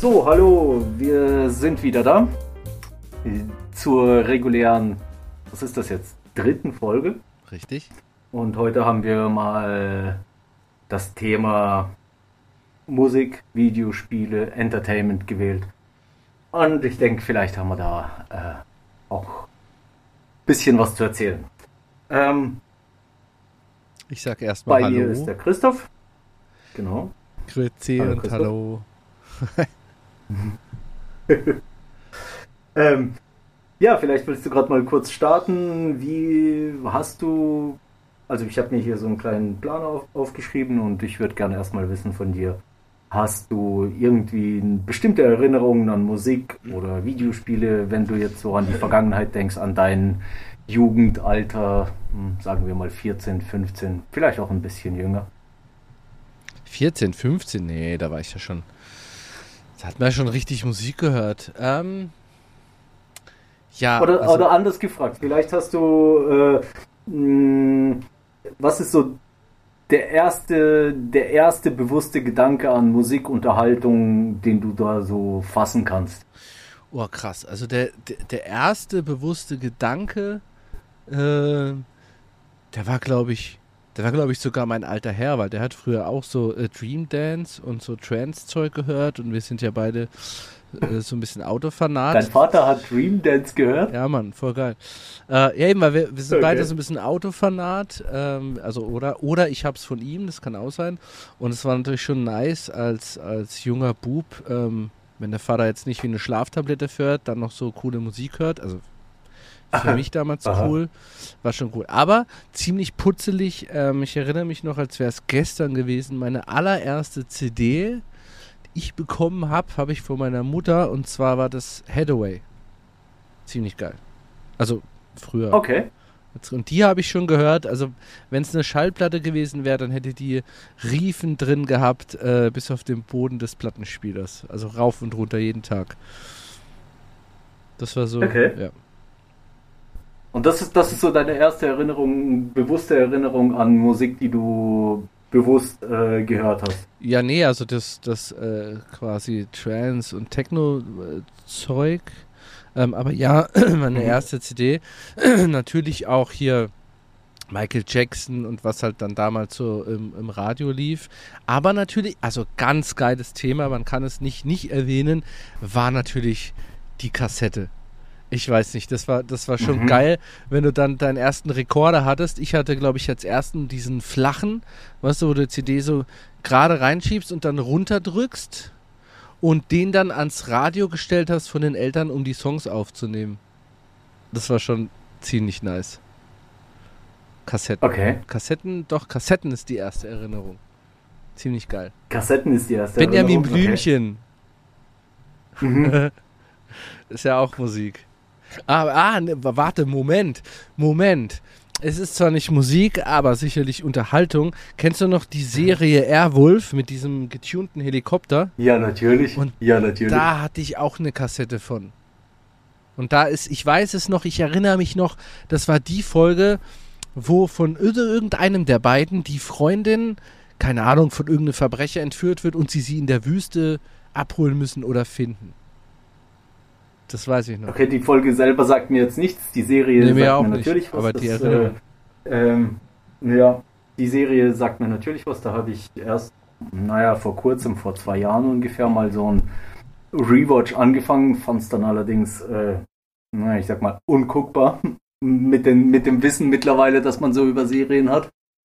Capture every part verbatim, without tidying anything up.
So, hallo, wir sind wieder da zur regulären, was ist das jetzt, dritten Folge. Richtig. Und heute haben wir mal das Thema Musik, Videospiele, Entertainment gewählt. Und ich denke, vielleicht haben wir da äh, auch ein bisschen was zu erzählen. Ähm, ich sag erstmal bei Hallo. Bei mir ist der Christoph. Genau. Grüezi Hallo, und Christoph. Hallo. ähm, ja, vielleicht willst du gerade mal kurz starten. Wie hast du, also ich habe mir hier so einen kleinen Plan auf, aufgeschrieben und ich würde gerne erstmal wissen von dir, hast du irgendwie bestimmte Erinnerungen an Musik oder Videospiele, wenn du jetzt so an die Vergangenheit denkst, an dein Jugendalter, sagen wir mal vierzehn, fünfzehn, vielleicht auch ein bisschen jünger? vierzehn, fünfzehn? Nee, da war ich ja schon. Da hat man ja schon richtig Musik gehört. Ähm, ja. Oder, also, oder anders gefragt, vielleicht hast du, äh, mh, was ist so der erste, der erste bewusste Gedanke an Musikunterhaltung, den du da so fassen kannst? Oh, krass. Also der, der, der erste bewusste Gedanke, äh, der war, glaube ich, der war, glaube ich, sogar mein alter Herr, weil der hat früher auch so äh, Dream Dance und so Trance-Zeug gehört und wir sind ja beide äh, so ein bisschen Autofanat. Dein Vater hat Dream Dance gehört? Ja, Mann, voll geil. Äh, ja, eben, weil wir, wir sind Okay. beide so ein bisschen Autofanat, ähm, also oder, oder ich hab's von ihm, das kann auch sein. Und es war natürlich schon nice als, als junger Bub, ähm, wenn der Vater jetzt nicht wie eine Schlaftablette fährt, dann noch so coole Musik hört, also für mich damals Aha. cool, war schon cool. Aber ziemlich putzelig, ähm, ich erinnere mich noch, als wäre es gestern gewesen, meine allererste C D, die ich bekommen habe, habe ich von meiner Mutter und zwar war das Hathaway. Ziemlich geil. Also früher. Okay. Und die habe ich schon gehört, also wenn es eine Schallplatte gewesen wäre, dann hätte die Riefen drin gehabt, äh, bis auf den Boden des Plattenspielers. Also rauf und runter jeden Tag. Das war so, Okay. ja. Und das ist, das ist so deine erste Erinnerung, bewusste Erinnerung an Musik, die du bewusst äh, gehört hast? Ja, nee, also das, das äh, quasi Trance- und Techno-Zeug. Ähm, aber ja, meine Mhm. erste C D, natürlich auch hier Michael Jackson und was halt dann damals so im, im Radio lief. Aber natürlich, also ganz geiles Thema, man kann es nicht nicht erwähnen, war natürlich die Kassette. Ich weiß nicht, das war, das war schon Mhm. geil, wenn du dann deinen ersten Rekorder hattest. Ich hatte, glaube ich, als ersten diesen flachen, weißt du, wo du die C D so gerade reinschiebst und dann runterdrückst und den dann ans Radio gestellt hast von den Eltern, um die Songs aufzunehmen. Das war schon ziemlich nice. Kassetten. Okay. Kassetten, doch, Kassetten ist die erste Erinnerung. Ziemlich geil. Kassetten ist die erste Benjamin Erinnerung. Blümchen. Okay. Mhm. Ist ja auch Musik. Aber, ah, ne, warte, Moment, Moment. Es ist zwar nicht Musik, aber sicherlich Unterhaltung. Kennst du noch die Serie Airwolf mit diesem getunten Helikopter? Ja, natürlich. Und ja, natürlich. Da hatte ich auch eine Kassette von. Und da ist, ich weiß es noch, ich erinnere mich noch, das war die Folge, wo von irgendeinem der beiden die Freundin, keine Ahnung, von irgendeinem Verbrecher entführt wird und sie sie in der Wüste abholen müssen oder finden. Das weiß ich noch. Okay, die Folge selber sagt mir jetzt nichts. Die Serie Nee, sagt mir auch mir nicht, natürlich was. aber die das, Erinnerung. Äh, ähm, ja, die Serie sagt mir natürlich was. Da habe ich erst, naja, vor kurzem, vor zwei Jahren ungefähr mal so ein Rewatch angefangen. Fand es dann allerdings, äh, naja, ich sag mal, unguckbar. mit, den, mit dem Wissen mittlerweile, dass man so über Serien hat.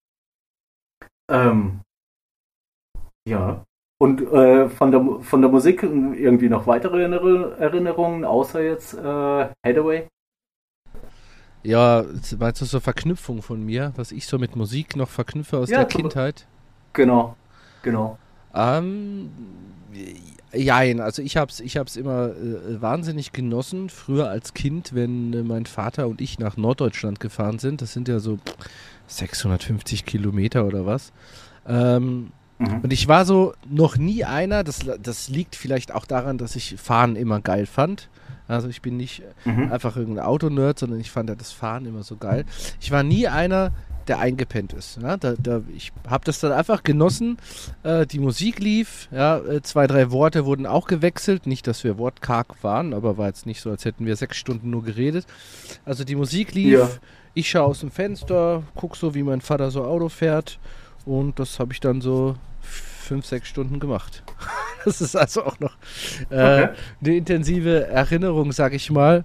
Ähm, ja. Und äh, von, der, von der Musik irgendwie noch weitere Erinnerungen, außer jetzt äh, Hathaway? Ja, meinst du so Verknüpfung von mir, was ich so mit Musik noch verknüpfe aus Ja, der zum- Kindheit? Genau, genau. Ähm, jein, also ich hab's, ich hab's immer äh, wahnsinnig genossen, früher als Kind, wenn äh, mein Vater und ich nach Norddeutschland gefahren sind. Das sind ja so sechshundertfünfzig Kilometer oder was. Ähm, Mhm. Und ich war so noch nie einer, das, das liegt vielleicht auch daran, dass ich Fahren immer geil fand. Also ich bin nicht Mhm. einfach irgendein Autonerd, sondern ich fand ja das Fahren immer so geil. Ich war nie einer, der eingepennt ist. Ja? Da, da, ich habe das dann einfach genossen. Äh, die Musik lief, ja, äh, zwei, drei Worte wurden auch gewechselt. Nicht, dass wir wortkarg waren, aber war jetzt nicht so, als hätten wir sechs Stunden nur geredet. Also die Musik lief, ja. Ich schaue aus dem Fenster, gucke so, wie mein Vater so Auto fährt und das habe ich dann so fünf, sechs Stunden gemacht. Das ist also auch noch äh, okay. eine intensive Erinnerung, sag ich mal.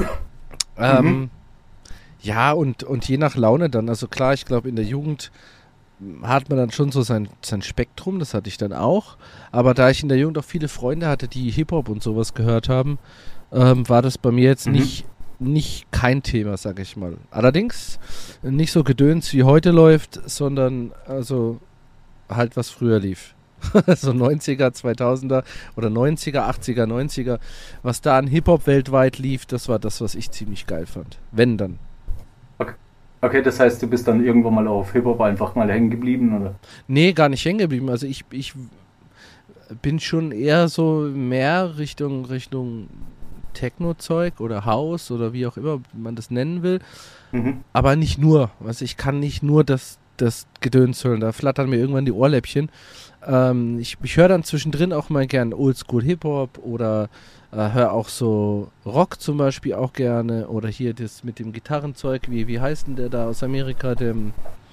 ähm, mhm. Ja, und, und je nach Laune dann. Also klar, ich glaube, in der Jugend hat man dann schon so sein, sein Spektrum, das hatte ich dann auch. Aber da ich in der Jugend auch viele Freunde hatte, die Hip-Hop und sowas gehört haben, ähm, war das bei mir jetzt mhm. nicht, nicht kein Thema, sag ich mal. Allerdings nicht so Gedöns wie heute läuft, sondern also halt was früher lief. So neunziger, zweitausender oder neunziger, achtziger, neunziger. Was da an Hip-Hop weltweit lief, das war das, was ich ziemlich geil fand. Wenn dann. Okay. Okay, das heißt, du bist dann irgendwo mal auf Hip-Hop einfach mal hängen geblieben, oder? Nee, gar nicht hängen geblieben. Also ich, ich bin schon eher so mehr Richtung, Richtung Techno-Zeug oder House oder wie auch immer man das nennen will. Mhm. Aber nicht nur. Also ich kann nicht nur das, das Gedöns hören. Da flattern mir irgendwann die Ohrläppchen. Ähm, ich ich höre dann zwischendrin auch mal gern Oldschool Hip-Hop oder äh, höre auch so Rock zum Beispiel auch gerne. Oder hier das mit dem Gitarrenzeug. Wie, wie heißt denn der da aus Amerika? Dem,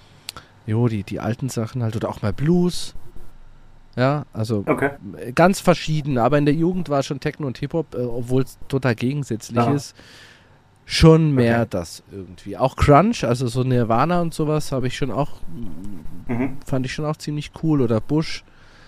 jo, die, die alten Sachen halt. Oder auch mal Blues. Ja, also okay. Ganz verschieden. Aber in der Jugend war schon Techno und Hip-Hop, äh, obwohl es total gegensätzlich Aha. ist, schon mehr okay. das irgendwie. Auch Crunch, also so Nirvana und sowas, habe ich schon auch, mhm. fand ich schon auch ziemlich cool. Oder Bush.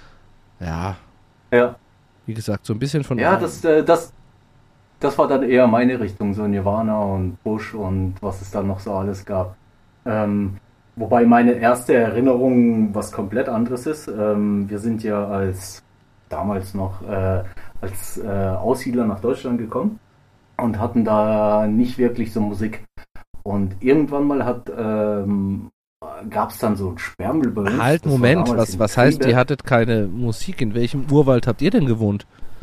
Ja. Ja. Wie gesagt, so ein bisschen von... Ja, das, äh, das, das war dann eher meine Richtung, so Nirvana und Bush und was es dann noch so alles gab. Ähm, wobei meine erste Erinnerung was komplett anderes ist. Ähm, wir sind ja als damals noch äh, als äh, Aussiedler nach Deutschland gekommen und hatten da nicht wirklich so Musik. Und irgendwann mal hat ähm, gab es dann so ein Sperrmüll bei uns. Halt, Moment, was, was heißt, ihr hattet keine Musik? In welchem Urwald habt ihr denn gewohnt?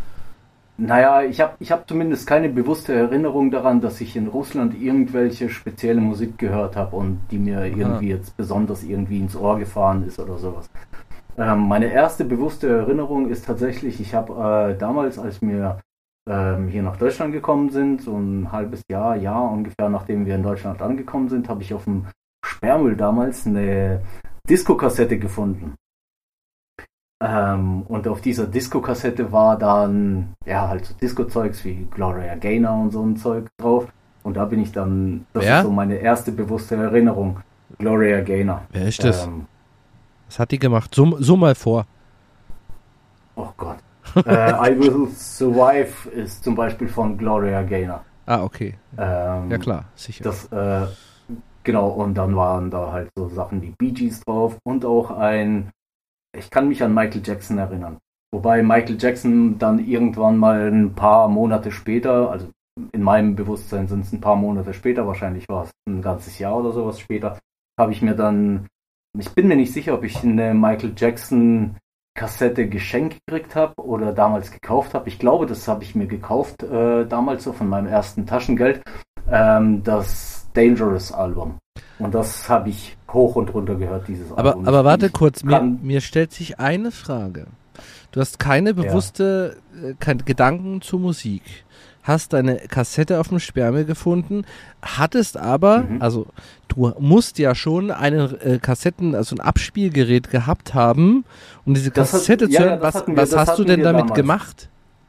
Naja, ich habe ich hab zumindest keine bewusste Erinnerung daran, dass ich in Russland irgendwelche spezielle Musik gehört habe und die mir Aha. irgendwie jetzt besonders irgendwie ins Ohr gefahren ist oder sowas. Ähm, meine erste bewusste Erinnerung ist tatsächlich, ich habe äh, damals, als wir ähm, hier nach Deutschland gekommen sind, so ein halbes Jahr, Jahr ungefähr nachdem wir in Deutschland angekommen sind, habe ich auf dem Sperrmüll damals eine Disco-Kassette gefunden. Ähm, und auf dieser Disco-Kassette war dann, ja, halt so Disco-Zeugs wie Gloria Gaynor und so ein Zeug drauf. Und da bin ich dann, das Wer? ist so meine erste bewusste Erinnerung. Gloria Gaynor. Wer ist das? Ähm, Was hat die gemacht? So, so mal vor. Oh Gott. äh, I Will Survive ist zum Beispiel von Gloria Gaynor. Ah, okay. Ähm, ja klar, sicher. Das, äh, genau, und dann waren da halt so Sachen wie Bee Gees drauf und auch ein, ich kann mich an Michael Jackson erinnern. Wobei Michael Jackson dann irgendwann mal ein paar Monate später, also in meinem Bewusstsein sind es ein paar Monate später, wahrscheinlich war es ein ganzes Jahr oder sowas später, habe ich mir dann, ich bin mir nicht sicher, ob ich eine Michael Jackson Kassette geschenkt gekriegt habe oder damals gekauft habe. Ich glaube, das habe ich mir gekauft, äh, damals so von meinem ersten Taschengeld, ähm, das Dangerous Album. Und das habe ich hoch und runter gehört, dieses aber, Album. Aber warte kurz, mir, mir stellt sich eine Frage. Du hast keine bewusste, ja. äh, keine Gedanken zur Musik. Hast deine Kassette auf dem Sperrmüll gefunden, hattest aber, mhm. also du musst ja schon einen äh, Kassetten, also ein Abspielgerät gehabt haben, um diese Kassette hat, zu hören. Ja, ja, was wir, was hast du denn damit damals. gemacht?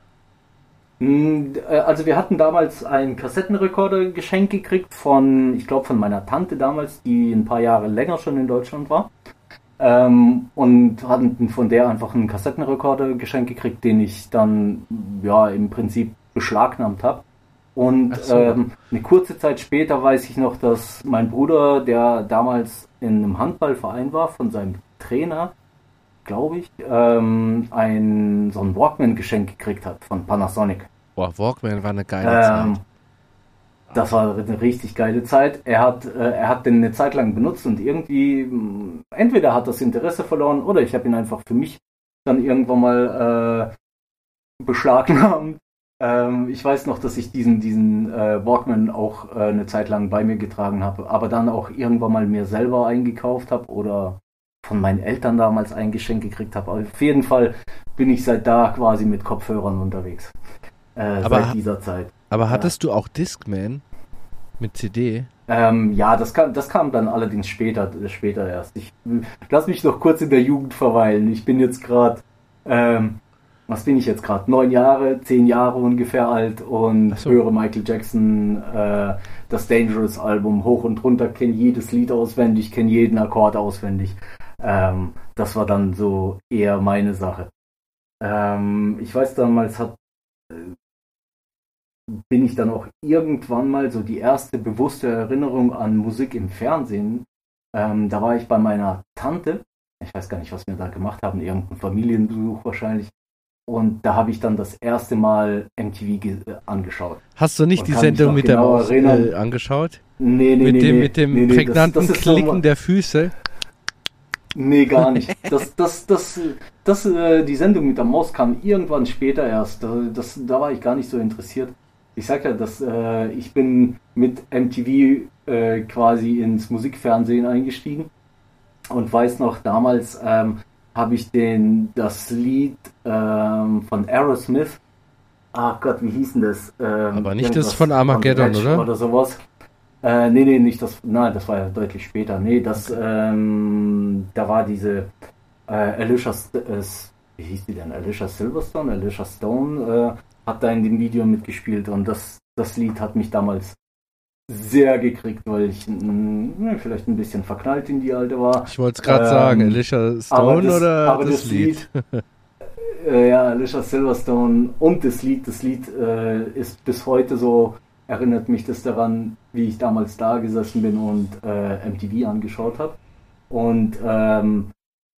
Also wir hatten damals einen Kassettenrekorder geschenkt gekriegt von, ich glaube von meiner Tante damals, die ein paar Jahre länger schon in Deutschland war. Ähm, und hatten von der einfach einen Kassettenrekorder geschenkt gekriegt, den ich dann ja im Prinzip beschlagnahmt habe. Und so. ähm, eine kurze Zeit später weiß ich noch, dass mein Bruder, der damals in einem Handballverein war, von seinem Trainer, glaube ich, ähm, ein so ein Walkman geschenkt gekriegt hat von Panasonic. Boah, Walkman war eine geile ähm, Zeit. Das war eine richtig geile Zeit. Er hat, äh, er hat den eine Zeit lang benutzt und irgendwie, entweder hat das Interesse verloren oder ich habe ihn einfach für mich dann irgendwann mal äh, beschlagnahmt. Ähm, ich weiß noch, dass ich diesen, diesen äh, Walkman auch äh, eine Zeit lang bei mir getragen habe, aber dann auch irgendwann mal mir selber eingekauft habe oder von meinen Eltern damals ein Geschenk gekriegt habe. Auf jeden Fall bin ich seit da quasi mit Kopfhörern unterwegs. Äh, aber, seit dieser Zeit. Aber hattest ja. du auch Discman mit C D? Ähm, ja, das kam, das kam dann allerdings später, später erst. Ich lass mich noch kurz in der Jugend verweilen. Ich bin jetzt gerade, ähm, was bin ich jetzt gerade? Neun Jahre, zehn Jahre ungefähr alt und so. Höre Michael Jackson, äh, das Dangerous Album hoch und runter, kenne jedes Lied auswendig, kenne jeden Akkord auswendig. Ähm, das war dann so eher meine Sache. Ähm, ich weiß, damals hat äh, bin ich dann auch irgendwann mal so die erste bewusste Erinnerung an Musik im Fernsehen. Ähm, da war ich bei meiner Tante. Ich weiß gar nicht, was wir da gemacht haben. Irgendein Familienbesuch wahrscheinlich. Und da habe ich dann das erste Mal M T V ge- angeschaut. Hast du nicht Und die Sendung mit der Maus äh, angeschaut? Nee, nee, mit nee. Dem, nee, mit dem nee, prägnanten das, das Klicken so, der Füße? Nee, gar nicht. Das, das, das, das, äh, die Sendung mit der Maus kam irgendwann später erst. Das, da war ich gar nicht so interessiert. Ich sag ja, dass äh, ich bin mit M T V äh, quasi ins Musikfernsehen eingestiegen und weiß noch, damals ähm, habe ich den das Lied ähm, von Aerosmith, ach Gott, wie hieß denn das? Ähm, Aber nicht das von Armageddon, von oder? Oder sowas. Äh, nee, nee, nicht das, nein, das war ja deutlich später. Nee, das, okay. ähm, da war diese äh, Alicia, äh, wie hieß die denn? Alicia Silverstone, Alicia Stone, äh, hat da in dem Video mitgespielt und das, das Lied hat mich damals sehr gekriegt, weil ich mh, vielleicht ein bisschen verknallt in die Alte war. Ich wollte es gerade ähm, sagen, Alicia Stone das, oder aber das, das Lied? Lied äh, ja, Alicia Silverstone und das Lied, das Lied äh, ist bis heute so, erinnert mich das daran, wie ich damals da gesessen bin und äh, M T V angeschaut habe. Und ähm,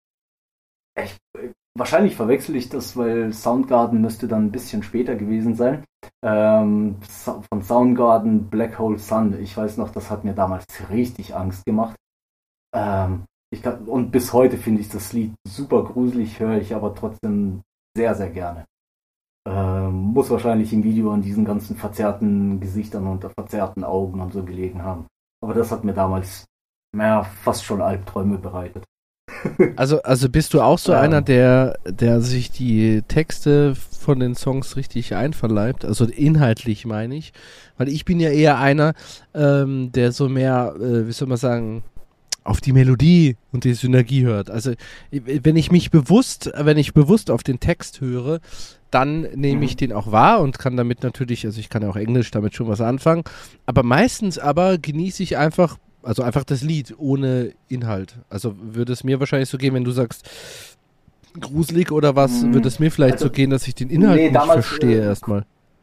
ich, wahrscheinlich verwechsel ich das, weil Soundgarden müsste dann ein bisschen später gewesen sein. Ähm, von Soundgarden Black Hole Sun. Ich weiß noch, das hat mir damals richtig Angst gemacht. Ähm, ich kann, und bis heute finde ich das Lied super gruselig, höre ich aber trotzdem sehr, sehr gerne. Ähm, muss wahrscheinlich im Video an diesen ganzen verzerrten Gesichtern und verzerrten Augen und so gelegen haben. Aber das hat mir damals naja, fast schon Albträume bereitet. Also, also bist du auch so ja. einer, der, der sich die Texte von den Songs richtig einverleibt? Also inhaltlich meine ich. Weil ich bin ja eher einer, ähm, der so mehr, äh, wie soll man sagen, auf die Melodie und die Synergie hört. Also wenn ich mich bewusst, wenn ich bewusst auf den Text höre, dann nehme ich den auch wahr und kann damit natürlich, also ich kann ja auch Englisch damit schon was anfangen, aber meistens aber genieße ich einfach, also einfach das Lied ohne Inhalt. Also würde es mir wahrscheinlich so gehen, wenn du sagst gruselig oder was, mhm. würde es mir vielleicht also, so gehen, dass ich den Inhalt nee, nicht damals, verstehe äh, erstmal.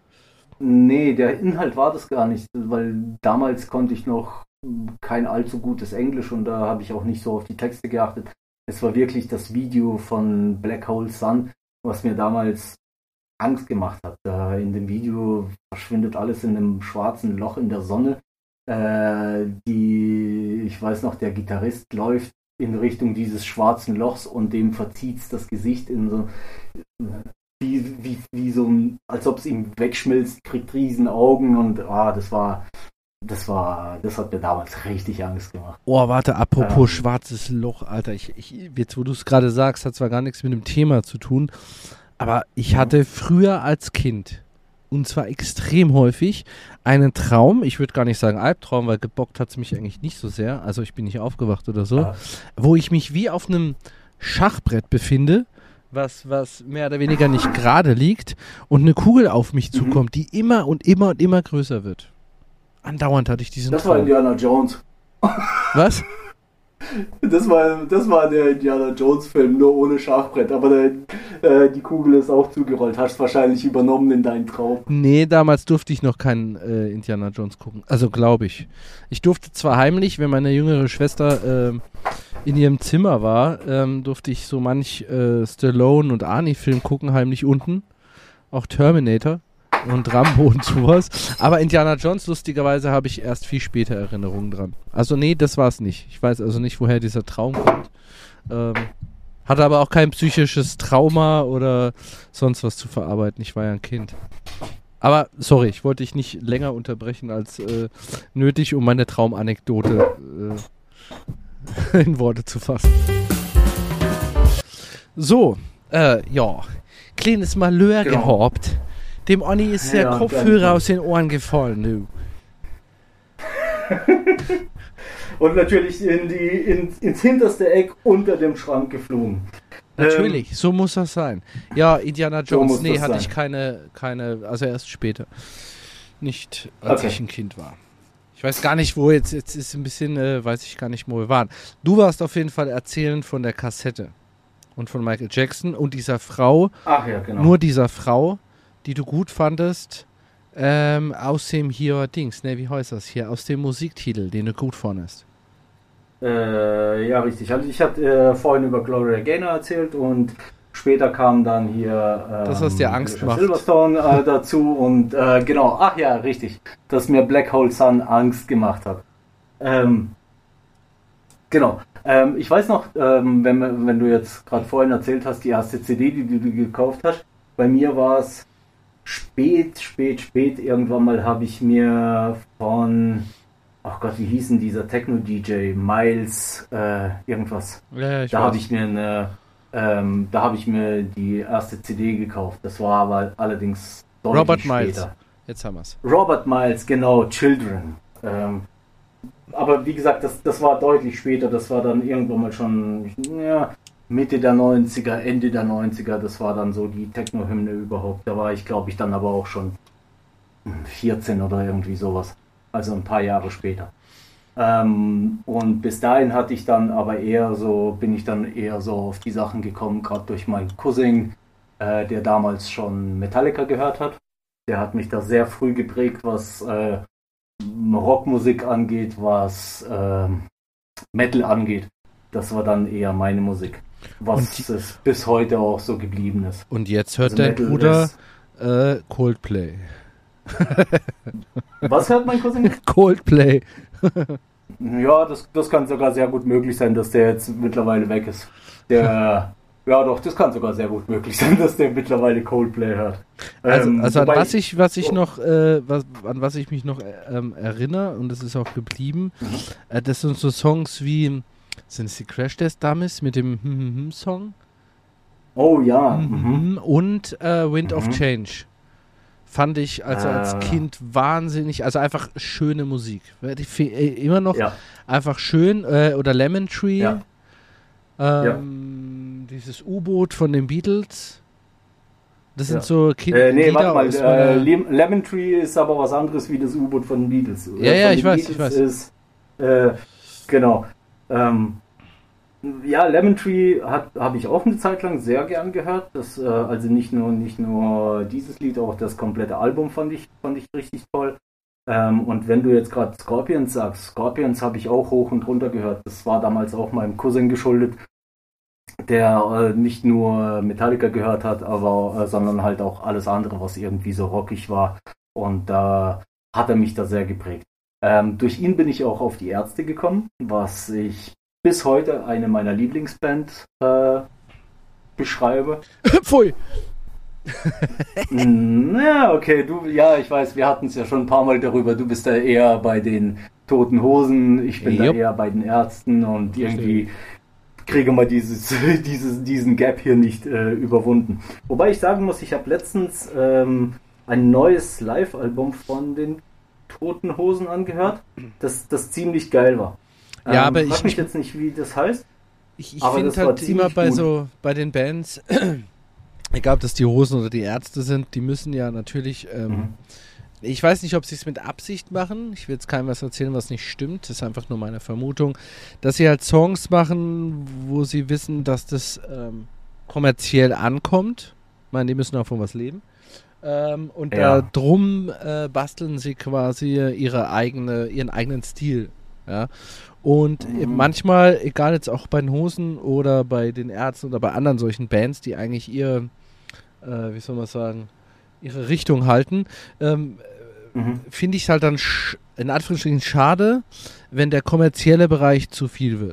Nee, der Inhalt war das gar nicht, weil damals konnte ich noch kein allzu gutes Englisch und da habe ich auch nicht so auf die Texte geachtet. Es war wirklich das Video von Black Hole Sun, was mir damals Angst gemacht hat. Da in dem Video verschwindet alles in einem schwarzen Loch in der Sonne. Äh, die, ich weiß noch, der Gitarrist läuft in Richtung dieses schwarzen Lochs und dem verzieht das Gesicht in so wie, wie, wie so ein, als ob es ihm wegschmilzt, kriegt riesen Augen und ah, das war Das war, das hat mir damals richtig Angst gemacht. Oh, warte, apropos ähm, schwarzes Loch, Alter, ich, ich, jetzt wo du es gerade sagst, hat zwar gar nichts mit dem Thema zu tun, aber ich ja. hatte früher als Kind, und zwar extrem häufig, einen Traum, ich würde gar nicht sagen Albtraum, weil gebockt hat es mich eigentlich nicht so sehr, also ich bin nicht aufgewacht oder so, ja. wo ich mich wie auf einem Schachbrett befinde, was, was mehr oder weniger nicht gerade liegt und eine Kugel auf mich zukommt, mhm. die immer und immer und immer größer wird. Andauernd hatte ich diesen Das Traum. war Indiana Jones. Was? Das war, das war der Indiana Jones Film, nur ohne Schachbrett. Aber der, äh, die Kugel ist auch zugerollt. Hast du wahrscheinlich übernommen in deinen Traum. Nee, damals durfte ich noch keinen äh, Indiana Jones gucken. Also glaube ich. Ich durfte zwar heimlich, wenn meine jüngere Schwester äh, in ihrem Zimmer war, ähm, durfte ich so manch äh, Stallone und Arnie-Film gucken, heimlich unten. Auch Terminator. Und Rambo und sowas. Aber Indiana Jones, lustigerweise, habe ich erst viel später Erinnerungen dran. Also nee, das war es nicht. Ich weiß also nicht, woher dieser Traum kommt. Ähm, hatte aber auch kein psychisches Trauma oder sonst was zu verarbeiten. Ich war ja ein Kind. Aber sorry, ich wollte dich nicht länger unterbrechen als äh, nötig, um meine Traumanekdote äh, in Worte zu fassen. So, äh, ja, kleines Malheur Genau. gehabt. Dem Onni ist der Ja, Kopfhörer danke. aus den Ohren gefallen, du. Und natürlich in die, in, ins hinterste Eck unter dem Schrank geflogen. Natürlich, Ähm, so muss das sein. Ja, Indiana so Jones, muss nee, das hatte sein. ich keine, keine, also erst später. Nicht, als Okay. ich ein Kind war. Ich weiß gar nicht, wo jetzt, jetzt ist ein bisschen, äh, weiß ich gar nicht, wo wir waren. Du warst auf jeden Fall erzählen von der Kassette und von Michael Jackson und dieser Frau, Ach ja, genau. nur dieser Frau, die du gut fandest, ähm, aus dem hier Dings, ne, wie heißt das hier, aus dem Musiktitel, den du gut fandest. Äh, ja, richtig. Also ich hatte äh, vorhin über Gloria Gaynor erzählt und später kam dann hier ähm, Das, was dir Angst Alicia macht. Silverstone äh, dazu und äh, genau, ach ja, richtig, dass mir Black Hole Sun Angst gemacht hat. Ähm, genau. Ähm, ich weiß noch, ähm, wenn, wenn du jetzt gerade vorhin erzählt hast, die erste C D, die, die du gekauft hast, bei mir war es spät, spät, spät. Irgendwann mal habe ich mir von, ach Gott, wie hieß denn dieser Techno-D J? Miles, äh, irgendwas. Ja, ja, ich Da weiß. habe ich mir eine, ähm, da habe ich mir die erste C D gekauft. Das war aber allerdings deutlich Robert Miles. später. Jetzt haben wir's. Robert Miles, genau, Children. Ähm, aber wie gesagt, das, das war deutlich später. Das war dann irgendwann mal schon ja, Mitte der neunziger, Ende der neunziger. Das war dann so die Techno-Hymne überhaupt. Da war ich, glaube ich, dann aber auch schon vierzehn oder irgendwie sowas. Also ein paar Jahre später. Ähm, und bis dahin hatte ich dann aber eher so, bin ich dann eher so auf die Sachen gekommen, gerade durch meinen Cousin, äh, der damals schon Metallica gehört hat. Der hat mich da sehr früh geprägt, was äh, Rockmusik angeht, was äh, Metal angeht. Das war dann eher meine Musik. Was Und die- es bis heute auch so geblieben ist. Und jetzt hört Also dein Metal Bruder ist- äh, Coldplay. Was hört mein Cousin? Coldplay. Ja, das, das kann sogar sehr gut möglich sein, dass der jetzt mittlerweile weg ist. Der, ja doch, das kann sogar sehr gut möglich sein, dass der mittlerweile Coldplay hört. Also, Ähm, also an wobei- was ich, was ich oh. noch, äh, was, an was ich mich noch äh, ähm, erinnere, und das ist auch geblieben, Mhm. äh, das sind so Songs wie, sind es die Crash Test Dummies mit dem hm, hm, hm Song? Oh ja. Hm, hm, Mhm. hm, und äh, Wind of Mhm. Change. Fand ich also als Äh. Kind wahnsinnig, also einfach schöne Musik. Die fe- äh, immer noch Ja. einfach schön. Äh, oder Lemon Tree. Ja. Ähm, Dieses U-Boot von den Beatles. Das sind Ja. so Kind Äh, nee, Lieder warte mal. aus Äh, meiner- Lem- Lemon Tree ist aber was anderes wie das U-Boot von den Beatles. Ja, Äh, ja, von ich den weiß, ich Beatles weiß. Ist, äh, genau. Ähm, ja, Lemon Tree habe ich auch eine Zeit lang sehr gern gehört. Das, äh, also nicht nur, nicht nur dieses Lied, auch das komplette Album fand ich, fand ich richtig toll. Ähm, und wenn du jetzt gerade Scorpions sagst, Scorpions habe ich auch hoch und runter gehört. Das war damals auch meinem Cousin geschuldet, der äh, nicht nur Metallica gehört hat, aber äh, sondern halt auch alles andere, was irgendwie so rockig war. Und da äh, hat er mich da sehr geprägt. Ähm, durch ihn bin ich auch auf die Ärzte gekommen, was ich bis heute eine meiner Lieblingsbands äh, beschreibe. Pfui. Na, okay, du, ja, ich weiß, wir hatten es ja schon ein paar Mal darüber. Du bist da eher bei den Toten Hosen, ich bin Jupp. da eher bei den Ärzten und irgendwie kriege mal dieses, dieses, diesen Gap hier nicht äh, überwunden. Wobei ich sagen muss, ich habe letztens ähm, ein neues Live-Album von den Toten Hosen angehört, das, das ziemlich geil war. Ja, ähm, aber frag ich- mich jetzt nicht, wie das heißt. Ich, ich Aber finde das war halt ziemlich immer bei gut. so, bei den Bands, egal ob das die Hosen oder die Ärzte sind, die müssen ja natürlich, ähm, Mhm. ich weiß nicht, ob sie es mit Absicht machen, ich will jetzt keinem was erzählen, was nicht stimmt, das ist einfach nur meine Vermutung, dass sie halt Songs machen, wo sie wissen, dass das ähm, kommerziell ankommt. Ich meine, die müssen auch von was leben. Ähm, und Ja. da drum äh, basteln sie quasi ihre eigene, ihren eigenen Stil. Ja. Und Mhm. äh, manchmal, egal jetzt auch bei den Hosen oder bei den Ärzten oder bei anderen solchen Bands, die eigentlich ihr, äh, wie soll man sagen, ihre Richtung halten, ähm, Mhm. finde ich es halt dann sch in Anführungsstrichen schade, wenn der kommerzielle Bereich zu viel wird.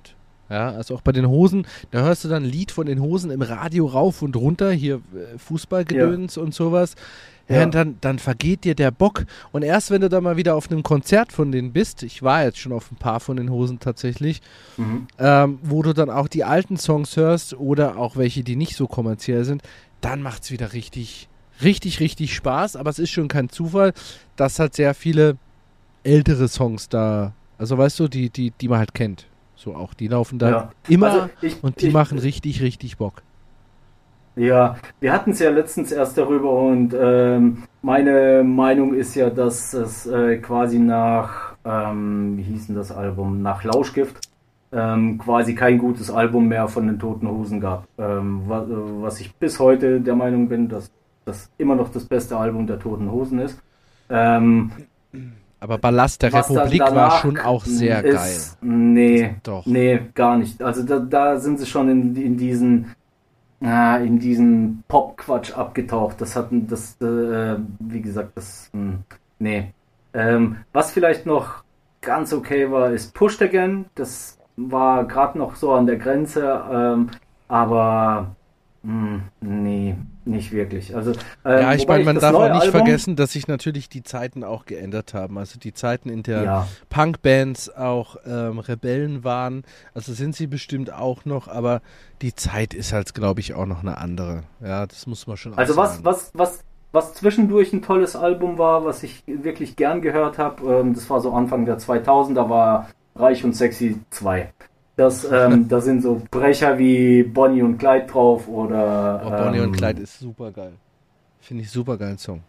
Ja, also auch bei den Hosen, da hörst du dann ein Lied von den Hosen im Radio rauf und runter, hier äh, Fußballgedöns ja. und sowas. Ja. Ja, und dann, dann vergeht dir der Bock. Und erst wenn du dann mal wieder auf einem Konzert von denen bist, ich war jetzt schon auf ein paar von den Hosen tatsächlich, mhm. ähm, wo du dann auch die alten Songs hörst oder auch welche, die nicht so kommerziell sind, dann macht es wieder richtig, richtig, richtig Spaß. Aber es ist schon kein Zufall, dass halt sehr viele ältere Songs da, also weißt du, die, die, die man halt kennt. So auch, die laufen da ja. immer also ich, und die ich, machen richtig, richtig Bock. Ja, wir hatten es ja letztens erst darüber und ähm, meine Meinung ist ja, dass es äh, quasi nach, ähm, wie hieß denn das Album, nach Lauschgift ähm, quasi kein gutes Album mehr von den Toten Hosen gab. Ähm, was, was ich bis heute der Meinung bin, dass das immer noch das beste Album der Toten Hosen ist. Ähm, Aber Ballast der Republik war schon auch sehr ist, geil. Nee, Doch. nee, gar nicht. Also da, da sind sie schon in, in diesen Ah, in diesen Pop-Quatsch abgetaucht. Das hatten, das, äh, wie gesagt, das, mh, nee. Ähm, was vielleicht noch ganz okay war, ist Pushed Again. Das war gerade noch so an der Grenze, ähm, aber mh, nee, nicht wirklich. Also, ähm, ja, ich meine, man darf auch nicht Album, vergessen, dass sich natürlich die Zeiten auch geändert haben. Also die Zeiten, in der ja. Punkbands auch ähm, Rebellen waren, also sind sie bestimmt auch noch, aber die Zeit ist halt, glaube ich, auch noch eine andere. Ja, das muss man schon Also was, was, was, was zwischendurch ein tolles Album war, was ich wirklich gern gehört habe, ähm, das war so Anfang der zweitausender, war Reich und Sexy zwei. Das, ähm, da sind so Brecher wie Bonnie und Clyde drauf oder... Oh, Bonnie ähm, und Clyde ist super geil. Finde ich super geilen Song.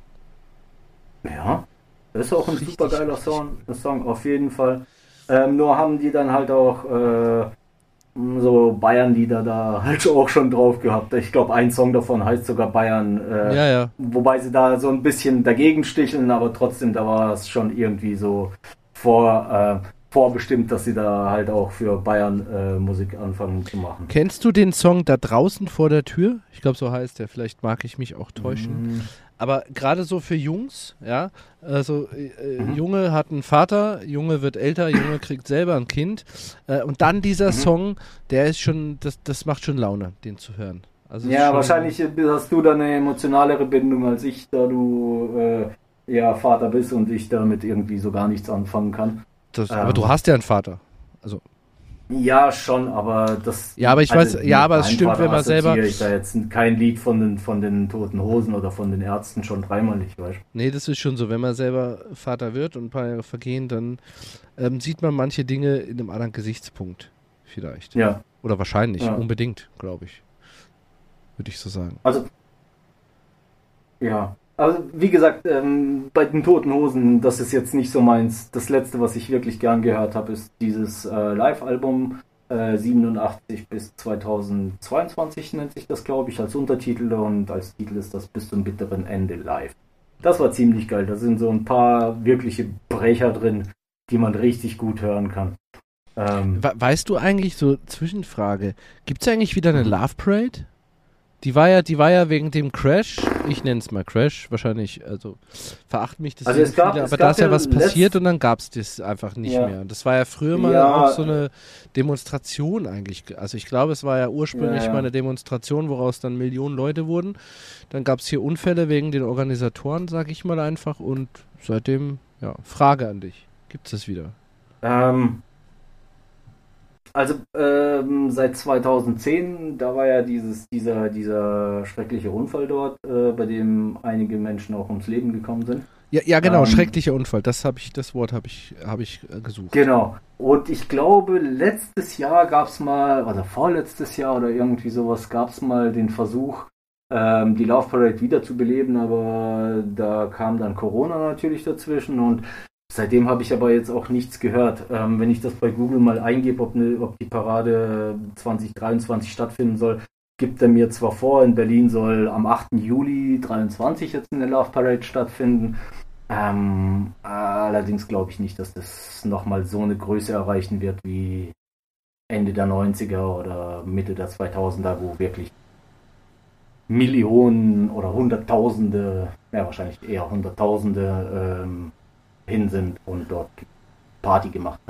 Ja, das ist auch ein super geiler Song, Song, auf jeden Fall. Ähm, nur haben die dann halt auch äh, so Bayern-Lieder da halt auch schon drauf gehabt. Ich glaube, ein Song davon heißt sogar Bayern. Äh, ja, ja. Wobei sie da so ein bisschen dagegen sticheln, aber trotzdem, da war es schon irgendwie so vor... Äh, vorbestimmt, dass sie da halt auch für Bayern äh, Musik anfangen zu machen. Kennst du den Song Da draußen vor der Tür? Ich glaube, so heißt der. Vielleicht mag ich mich auch täuschen. Mm. Aber gerade so für Jungs, ja, also äh, mhm. Junge hat einen Vater, Junge wird älter, Junge kriegt selber ein Kind. Äh, und dann dieser mhm. Song, der ist schon, das, das macht schon Laune, den zu hören. Also ja, wahrscheinlich hast du da eine emotionalere Bindung als ich, da du äh, ja Vater bist und ich damit irgendwie so gar nichts anfangen kann. Das, ähm, aber du hast ja einen Vater. Also. Ja, schon, aber das. Ja, aber ich also weiß, ja, aber es stimmt, wenn man selber. Ich da jetzt kein Lied von den, von den Toten Hosen oder von den Ärzten schon dreimal nicht, weißt du? Nee, das ist schon so. Wenn man selber Vater wird und ein paar Jahre vergehen, dann ähm, sieht man manche Dinge in einem anderen Gesichtspunkt. Vielleicht. Ja. Oder wahrscheinlich, ja. unbedingt, glaube ich. Würde ich so sagen. Also. Ja. Also, wie gesagt, ähm, bei den Toten Hosen, das ist jetzt nicht so meins. Das letzte, was ich wirklich gern gehört habe, ist dieses äh, Live-Album äh, siebenundachtzig bis zweitausendzweiundzwanzig nennt sich das, glaube ich, als Untertitel und als Titel ist das Bis zum bitteren Ende live. Das war ziemlich geil. Da sind so ein paar wirkliche Brecher drin, die man richtig gut hören kann. Ähm, We- weißt du eigentlich, so Zwischenfrage, gibt es eigentlich wieder eine Love Parade? Die war ja, die war ja wegen dem Crash, ich nenne es mal Crash, wahrscheinlich, also verachten mich das also es gab, viele, es aber gab da ist ja was letzt... passiert und dann gab es das einfach nicht ja. mehr. Das war ja früher mal ja. auch so eine Demonstration eigentlich. Also ich glaube, es war ja ursprünglich ja, ja. mal eine Demonstration, woraus dann Millionen Leute wurden. Dann gab es hier Unfälle wegen den Organisatoren, sage ich mal einfach. Und seitdem, ja, Frage an dich. Gibt es das wieder? Ähm... Also ähm, seit zweitausendzehn, da war ja dieses, dieser, dieser schreckliche Unfall dort, äh, bei dem einige Menschen auch ums Leben gekommen sind. Ja, ja genau, ähm, schrecklicher Unfall, das habe ich, das Wort habe ich, habe ich äh, gesucht. Genau. Und ich glaube, letztes Jahr gab es mal, oder vorletztes Jahr oder irgendwie sowas, gab es mal den Versuch, ähm, die Love Parade wiederzubeleben, aber da kam dann Corona natürlich dazwischen und seitdem habe ich aber jetzt auch nichts gehört. Ähm, wenn ich das bei Google mal eingebe, ob, ne, ob die Parade zwanzig dreiundzwanzig stattfinden soll, gibt er mir zwar vor, in Berlin soll am achten Juli dreiundzwanzig jetzt eine Love Parade stattfinden. Ähm, allerdings glaube ich nicht, dass das nochmal so eine Größe erreichen wird wie Ende der neunziger oder Mitte der zweitausender, wo wirklich Millionen oder Hunderttausende, ja wahrscheinlich eher Hunderttausende, ähm, hin sind und dort Party gemacht haben.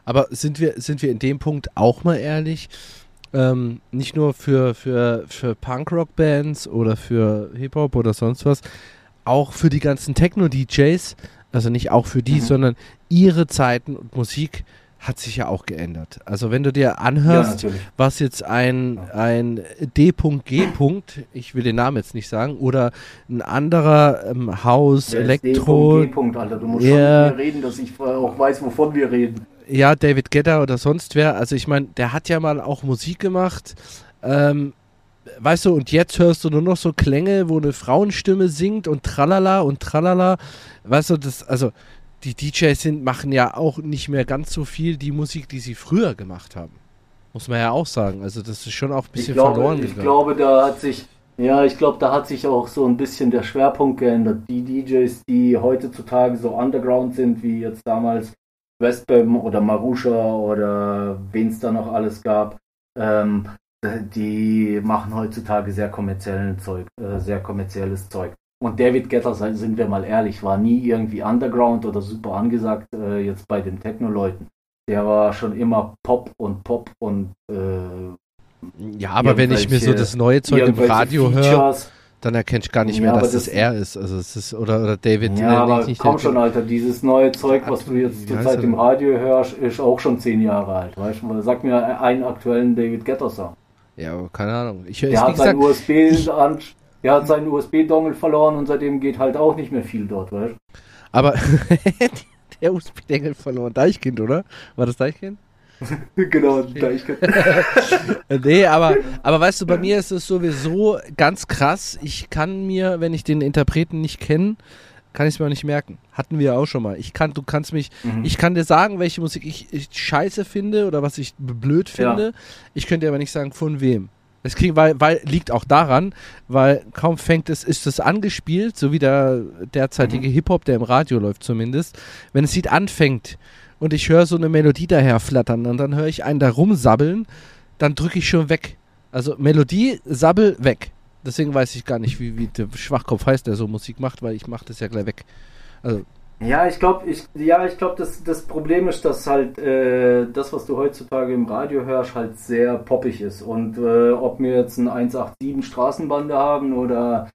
Aber sind wir, sind wir in dem Punkt auch mal ehrlich? Ähm, nicht nur für, für, für Punkrock-Bands oder für Hip-Hop oder sonst was, auch für die ganzen Techno-D Js, also nicht auch für die, mhm. sondern ihre Zeiten und Musik hat sich ja auch geändert. Also wenn du dir anhörst, ja, was jetzt ein, ein D G. Ich will den Namen jetzt nicht sagen, oder ein anderer ähm, Haus, ja, Elektro. D G. Alter, du musst yeah. schon mit mir reden, dass ich auch weiß, wovon wir reden. Ja, David Guetta oder sonst wer. Also ich meine, der hat ja mal auch Musik gemacht. Ähm, weißt du, und jetzt hörst du nur noch so Klänge, wo eine Frauenstimme singt und tralala und tralala. Weißt du, das, also die D Js sind, machen ja auch nicht mehr ganz so viel die Musik, die sie früher gemacht haben. Muss man ja auch sagen. Also das ist schon auch ein bisschen ich glaube, verloren ich gegangen. glaube, da hat sich, ja, ich glaube, da hat sich auch so ein bisschen der Schwerpunkt geändert. Die D Js, die heutzutage so underground sind, wie jetzt damals Westbam oder Marusha oder wen es da noch alles gab, ähm, die machen heutzutage sehr kommerziellen Zeug, äh, sehr kommerzielles Zeug. Und David Guetta, sind wir mal ehrlich, war nie irgendwie Underground oder super angesagt, äh, jetzt bei den Techno-Leuten. Der war schon immer Pop und Pop und äh, ja, aber wenn ich mir so das neue Zeug im Radio höre, dann erkenne ich gar nicht ja, mehr, dass das, das er ist. Also es ist oder, oder David. Ja, äh, aber nicht komm schon, Alter, dieses neue Zeug, was du jetzt zurzeit im Radio hörst, ist auch schon zehn Jahre alt. Weißt du? Sag mir einen aktuellen David Guetta-Song. Ja, aber keine Ahnung. Ich, der, ich, hat gesagt, U S B ich, an, der hat seinen U S B-Dongle verloren und seitdem geht halt auch nicht mehr viel dort, weißt du? Aber der U S B-Dongle verloren. Deichkind, oder? War das Deichkind? Genau, Deichkind. Nee, aber, aber weißt du, bei mir ist es sowieso ganz krass. Ich kann mir, wenn ich den Interpreten nicht kenne, kann ich es mir auch nicht merken. Hatten wir auch schon mal. Ich kann, du kannst mich, mhm. ich kann dir sagen, welche Musik ich, ich scheiße finde oder was ich blöd finde. Ja. Ich könnte dir aber nicht sagen, von wem. Das krieg, weil, weil, liegt auch daran, weil kaum fängt es, ist es angespielt, so wie der derzeitige mhm. Hip-Hop, der im Radio läuft zumindest. Wenn das Lied anfängt und ich höre so eine Melodie daher flattern und dann höre ich einen da rumsabbeln, dann drücke ich schon weg. Also Melodie, Sabbel, weg. Deswegen weiß ich gar nicht, wie, wie der Schwachkopf heißt, der so Musik macht, weil ich mache das ja gleich weg. Also ja, ich glaube, ich, ja, ich glaube, das, das Problem ist, dass halt äh, das, was du heutzutage im Radio hörst, halt sehr poppig ist. Und äh, ob wir jetzt ein eins acht sieben Straßenbande haben oder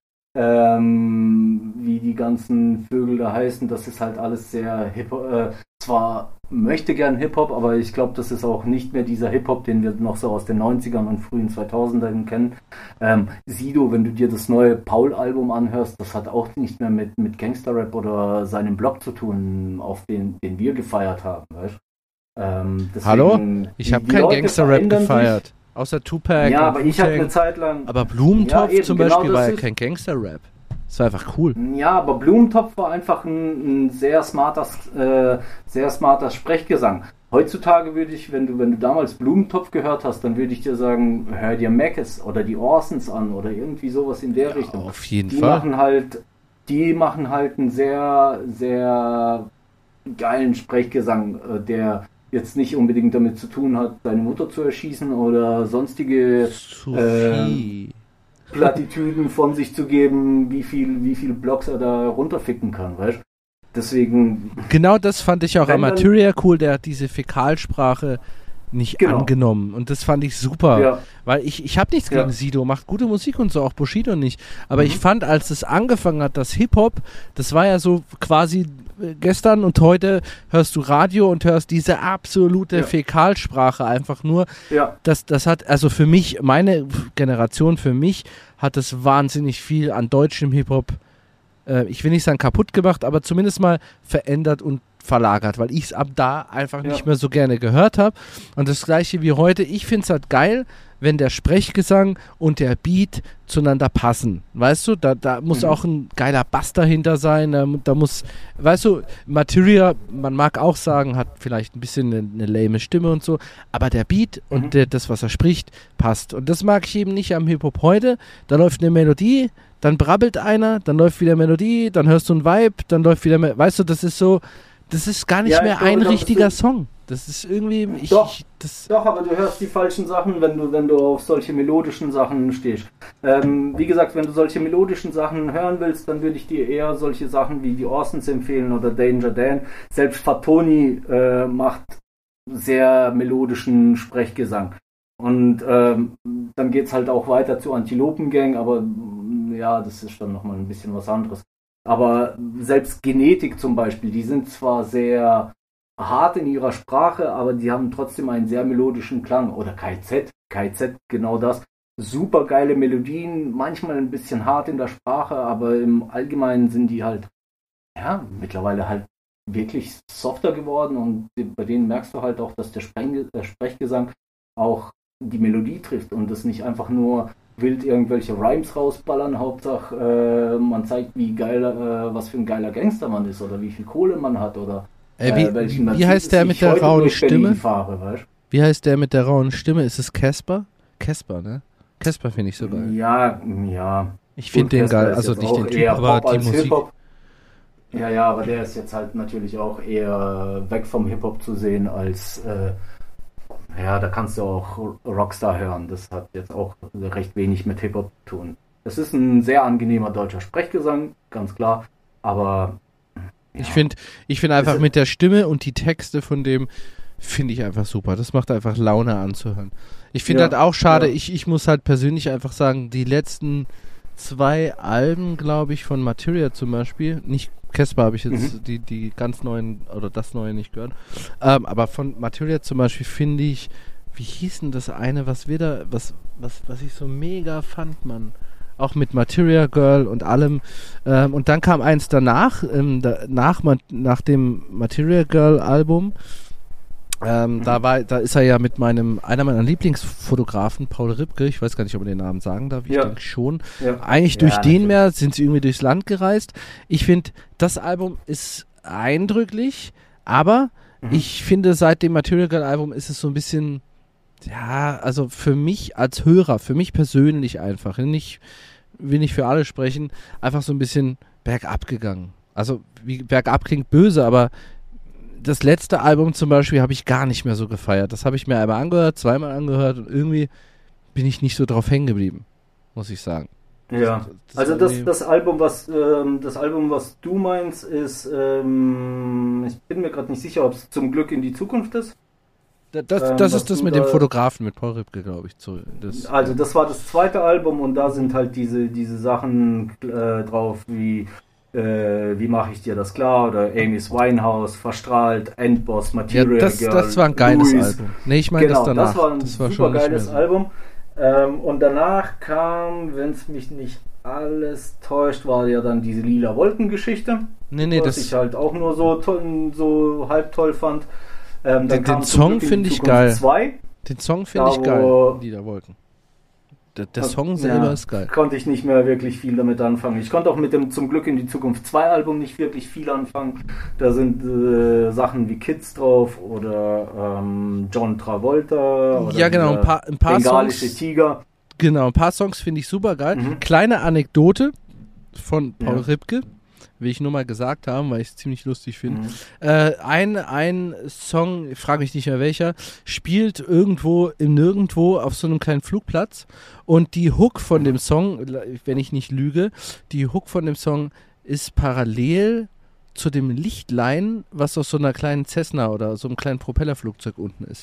ähm, wie die ganzen Vögel da heißen, das ist halt alles sehr hip, äh, zwar möchte gern Hip-Hop, aber ich glaube, das ist auch nicht mehr dieser Hip-Hop, den wir noch so aus den neunzigern und frühen zweitausendern kennen. Ähm, Sido, wenn du dir das neue Paul-Album anhörst, das hat auch nicht mehr mit, mit Gangster-Rap oder seinem Blog zu tun, auf den, den wir gefeiert haben, weißt? Ähm, deswegen, Hallo? Ich habe kein Gangster-Rap gefeiert. Sich. Außer Tupac. Ja, aber ich hatte eine Zeit lang... Aber Blumentopf ja, eben, zum Beispiel genau war ja kein Gangster-Rap. Das war einfach cool. Ja, aber Blumentopf war einfach ein, ein sehr smarter, äh, sehr smarter Sprechgesang. Heutzutage würde ich, wenn du, wenn du damals Blumentopf gehört hast, dann würde ich dir sagen, hör dir Mackes oder die Orsons an oder irgendwie sowas in der ja, Richtung. Auf jeden die Fall. Machen halt, die machen halt einen sehr, sehr geilen Sprechgesang, äh, der jetzt nicht unbedingt damit zu tun hat, deine Mutter zu erschießen oder sonstige äh, Plattitüden von sich zu geben, wie viel, wie viel Blocks er da runterficken kann, weißt du? Deswegen... Genau das fand ich auch an Materia cool, der hat diese Fäkalsprache nicht genau. angenommen und das fand ich super, ja. weil ich, ich habe nichts gegen ja. Sido, macht gute Musik und so, auch Bushido nicht, aber mhm. ich fand, als es angefangen hat, das Hip-Hop, das war ja so quasi gestern und heute hörst du Radio und hörst diese absolute ja. Fäkalsprache einfach nur, ja. das, das hat, also für mich, meine Generation, für mich hat es wahnsinnig viel an deutschem Hip-Hop, äh, ich will nicht sagen kaputt gemacht, aber zumindest mal verändert und verlagert, weil ich es ab da einfach ja. nicht mehr so gerne gehört habe. Und das gleiche wie heute, ich finde es halt geil, wenn der Sprechgesang und der Beat zueinander passen. Weißt du, da, da muss mhm. auch ein geiler Bass dahinter sein, da, da muss, weißt du, Materia, man mag auch sagen, hat vielleicht ein bisschen eine, eine lame Stimme und so, aber der Beat mhm. und der, das, was er spricht, passt. Und das mag ich eben nicht am Hip-Hop heute. Da läuft eine Melodie, dann brabbelt einer, dann läuft wieder Melodie, dann hörst du ein Vibe, dann läuft wieder, Me- weißt du, das ist so, das ist gar nicht ja, mehr glaube, ein richtiger Song. Das ist irgendwie... Ich, doch, ich, das doch, aber du hörst die falschen Sachen, wenn du, wenn du auf solche melodischen Sachen stehst. Ähm, wie gesagt, wenn du solche melodischen Sachen hören willst, dann würde ich dir eher solche Sachen wie die Orsons empfehlen oder Danger Dan. Selbst Fatoni äh, macht sehr melodischen Sprechgesang. Und ähm, dann geht es halt auch weiter zu Antilopengang, aber ja, das ist dann nochmal ein bisschen was anderes. Aber selbst Genetik zum Beispiel, die sind zwar sehr hart in ihrer Sprache, aber die haben trotzdem einen sehr melodischen Klang. Oder K Z, K Z, genau das. Super geile Melodien, manchmal ein bisschen hart in der Sprache, aber im Allgemeinen sind die halt, ja, mittlerweile halt wirklich softer geworden und bei denen merkst du halt auch, dass der Spreng- der Sprechgesang auch die Melodie trifft und das nicht einfach nur wild irgendwelche Rhymes rausballern, Hauptsache äh, man zeigt, wie geil, äh, was für ein geiler Gangster man ist oder wie viel Kohle man hat oder äh, wie, äh, welchen wie heißt der mit der rauen Stimme? Fahre, weißt? Wie heißt der mit der rauen Stimme? Ist es Casper? Casper, ne? Casper finde ich so geil. Ja, ja. Ich finde den geil, also nicht den Typ, aber die Musik. Hip-Hop. Ja, ja, aber der ist jetzt halt natürlich auch eher weg vom Hip-Hop zu sehen als, äh, ja, da kannst du auch Rockstar hören. Das hat jetzt auch recht wenig mit Hip-Hop zu tun. Es ist ein sehr angenehmer deutscher Sprechgesang, ganz klar, aber ja. Ich finde ich find einfach mit der Stimme und die Texte von dem finde ich einfach super. Das macht einfach Laune anzuhören. Ich finde ja, halt auch schade, ja. ich, ich muss halt persönlich einfach sagen, die letzten zwei Alben, glaube ich, von Materia zum Beispiel, nicht Casper habe ich jetzt mhm. die, die ganz neuen, oder das neue nicht gehört, ähm, aber von Materia zum Beispiel finde ich, wie hieß denn das eine, was wir da, was, was, was ich so mega fand, Mann, auch mit Materia Girl und allem, ähm, und dann kam eins danach, ähm, da, nach, nach dem Materia Girl Album, Ähm, mhm. da war, da ist er ja mit meinem, einer meiner Lieblingsfotografen, Paul Ripke, ich weiß gar nicht, ob man den Namen sagen darf, ich ja. denke schon. Ja. Eigentlich durch ja, den mehr sind sie irgendwie durchs Land gereist. Ich finde, das Album ist eindrücklich, aber mhm. ich finde, seit dem Material Girl Album ist es so ein bisschen, ja, also für mich als Hörer, für mich persönlich einfach, nicht, will nicht für alle sprechen, einfach so ein bisschen bergab gegangen. Also, wie bergab klingt böse, aber das letzte Album zum Beispiel habe ich gar nicht mehr so gefeiert. Das habe ich mir einmal angehört, zweimal angehört und irgendwie bin ich nicht so drauf hängen geblieben, muss ich sagen. Ja, das, das also das, das Album, was ähm, das Album, was du meinst, ist, ähm, ich bin mir gerade nicht sicher, ob es zum Glück in die Zukunft ist. Das, das, ähm, das ist das mit da, dem Fotografen, mit Paul Ripke, glaube ich. Zu, das, also das war das zweite Album und da sind halt diese, diese Sachen äh, drauf wie Äh, wie mache ich dir das klar? Oder Amy's Winehouse, Verstrahlt, Endboss, Material ja, das, Girl, das war ein geiles Louis. Album. Nee, ich meine genau, das danach. Das war ein das war super geiles so. Album. Ähm, und danach kam, wenn es mich nicht alles täuscht, war ja dann diese Lila Wolken-Geschichte. Nee, nee, was das ich halt auch nur so toll, so halb toll fand. Ähm, dann den den Song finde ich geil. zwei, den Song finde ich geil. Lila Wolken. Der, der Song selber ja, ist geil. Konnte ich nicht mehr wirklich viel damit anfangen. Ich konnte auch mit dem Zum Glück in die Zukunft zwei Album nicht wirklich viel anfangen. Da sind äh, Sachen wie Kids drauf oder ähm, John Travolta oder ja, genau, ein paar, ein paar Bengalische Songs, Tiger. Genau, ein paar Songs finde ich super geil. Mhm. Kleine Anekdote von Paul Ja. Ripke, will ich nur mal gesagt haben, weil ich es ziemlich lustig finde. Mhm. Äh, ein, ein Song, ich frage mich nicht mehr welcher, spielt irgendwo im Nirgendwo auf so einem kleinen Flugplatz und die Hook von dem Song, wenn ich nicht lüge, die Hook von dem Song ist parallel zu dem Lichtlein, was aus so einer kleinen Cessna oder so einem kleinen Propellerflugzeug unten ist.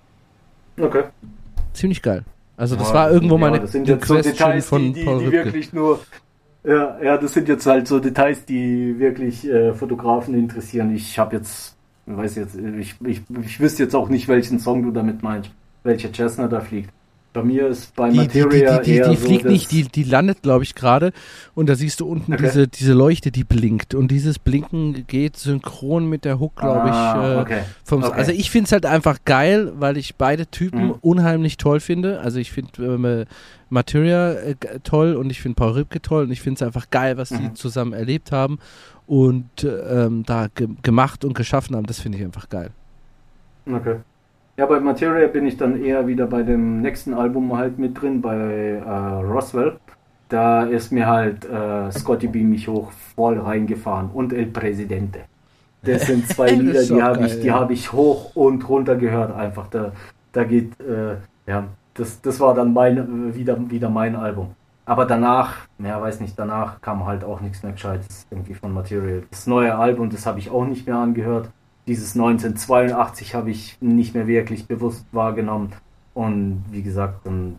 Okay. Ziemlich geil. Also das Ja, war irgendwo ja, meine das sind jetzt so Details, von die, die, Paul die Ripke. wirklich nur ja, ja, das sind jetzt halt so Details, die wirklich äh, Fotografen interessieren. Ich habe jetzt, weiß jetzt, ich, ich, ich wüsste jetzt auch nicht, welchen Song du damit meinst, welcher Cessna da fliegt. Bei mir ist bei Die, Materia die, die, die, eher die so fliegt das, nicht, die, die landet, glaube ich, gerade und da siehst du unten Okay. diese, diese Leuchte, die blinkt und dieses Blinken geht synchron mit der Hook, glaube Ah, ich. Äh, okay. vom, Okay. Also ich finde es halt einfach geil, weil ich beide Typen Mhm. unheimlich toll finde. Also ich finde ähm, Materia äh, g- toll und ich finde Paul Ripke toll und ich finde es einfach geil, was die Mhm. zusammen erlebt haben und ähm, da ge- gemacht und geschaffen haben. Das finde ich einfach geil. Okay. Ja, bei Materia bin ich dann eher wieder bei dem nächsten Album halt mit drin, bei äh, Roswell. Da ist mir halt äh, Scotty Beam mich hoch voll reingefahren und El Presidente. Das sind zwei Das Lieder, ist die auch habe geil, ich, die ja. habe ich hoch und runter gehört einfach. Da, da geht, äh, ja, das, das war dann mein, äh, wieder, wieder mein Album. Aber danach, ja, weiß nicht, danach kam halt auch nichts mehr Gescheites irgendwie von Material. Das neue Album, das habe ich auch nicht mehr angehört. dieses neunzehnhundertzweiundachtzig habe ich nicht mehr wirklich bewusst wahrgenommen. Und wie gesagt, dann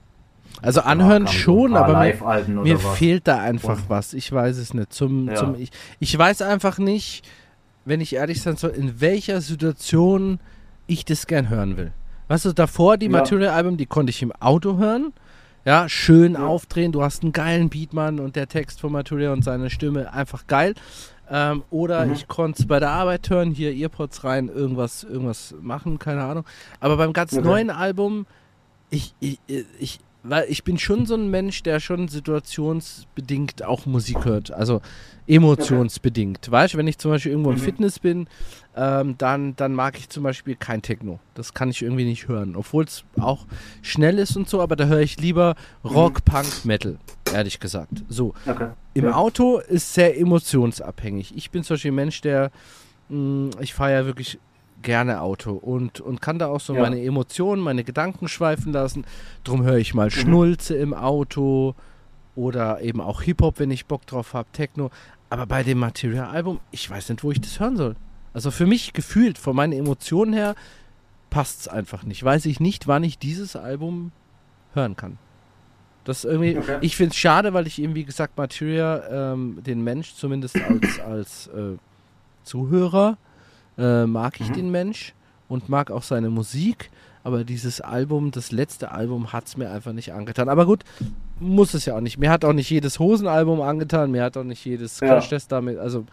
also anhören schon, aber mir, mir was. fehlt da einfach Und, was. Ich weiß es nicht. Zum, ja. zum, ich, ich weiß einfach nicht, wenn ich ehrlich sein soll, in welcher Situation ich das gern hören will. Weißt du, davor die Ja. Material-Album, die konnte ich im Auto hören. Ja, schön Ja. aufdrehen. Du hast einen geilen Beatmann und der Text von Material und seine Stimme einfach geil. Ähm, oder Mhm. ich konnte es bei der Arbeit hören, hier Earpods rein, irgendwas, irgendwas machen, keine Ahnung. Aber beim ganz Okay. neuen Album, ich, ich, ich, weil ich bin schon so ein Mensch, der schon situationsbedingt auch Musik hört, also emotionsbedingt. Weißt du, wenn ich zum Beispiel irgendwo im Mhm. Fitness bin, ähm, dann, dann mag ich zum Beispiel kein Techno. Das kann ich irgendwie nicht hören, obwohl es auch schnell ist und so, aber da höre ich lieber Rock, Punk, Metal, ehrlich gesagt. So. Okay. Im Ja. Auto ist sehr emotionsabhängig. Ich bin zum Beispiel ein Mensch, der, mh, ich fahre ja wirklich gerne Auto und, und kann da auch so Ja. meine Emotionen, meine Gedanken schweifen lassen. Drum höre ich mal Schnulze im Auto oder eben auch Hip-Hop, wenn ich Bock drauf habe, Techno. Aber bei dem Material-Album, ich weiß nicht, wo ich das hören soll. Also für mich gefühlt, von meinen Emotionen her, passt es einfach nicht. Weiß ich nicht, wann ich dieses Album hören kann. Das ist irgendwie, Okay. ich finde es schade, weil ich eben, wie gesagt, Material, ähm, den Mensch zumindest als, als äh, Zuhörer, äh, mag ich Mhm. den Mensch und mag auch seine Musik, aber dieses Album, das letzte Album hat es mir einfach nicht angetan. Aber gut, muss es ja auch nicht. Mir hat auch nicht jedes Hosenalbum angetan, mir hat auch nicht jedes Ja. Crash Test damit, also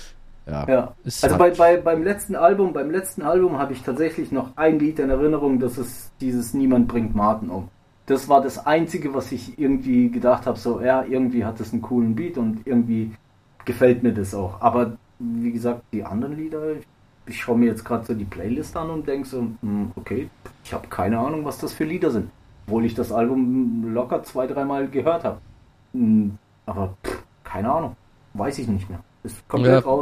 ja. Ja. Ist Also halt- bei, bei, beim letzten Album, beim letzten Album habe ich tatsächlich noch ein Lied in Erinnerung, das ist dieses Niemand bringt Martin um. Das war das Einzige, was ich irgendwie gedacht habe, so, ja, irgendwie hat das einen coolen Beat und irgendwie gefällt mir das auch. Aber wie gesagt, die anderen Lieder, ich, ich schaue mir jetzt gerade so die Playlist an und denke so, hm, okay, ich habe keine Ahnung, was das für Lieder sind. Obwohl ich das Album locker zwei, dreimal gehört habe. Hm, Aber pff, keine Ahnung, weiß ich nicht mehr. Ist komplett Ja. raus.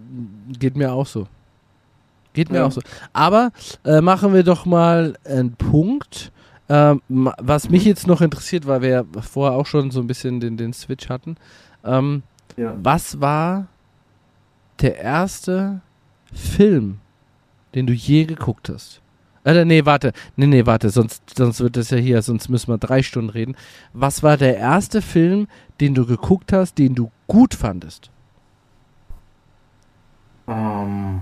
Geht mir auch so. Geht mir Ja. auch so. Aber äh, machen wir doch mal einen Punkt. Ähm, ma- was mich jetzt noch interessiert, weil wir ja vorher auch schon so ein bisschen den, den Switch hatten. Ähm, Ja. was war der erste Film, den du je geguckt hast? Äh, nee, warte. Nee, nee, warte. Sonst, sonst wird das ja hier, sonst müssen wir drei Stunden reden. Was war der erste Film, den du geguckt hast, den du gut fandest? Ähm,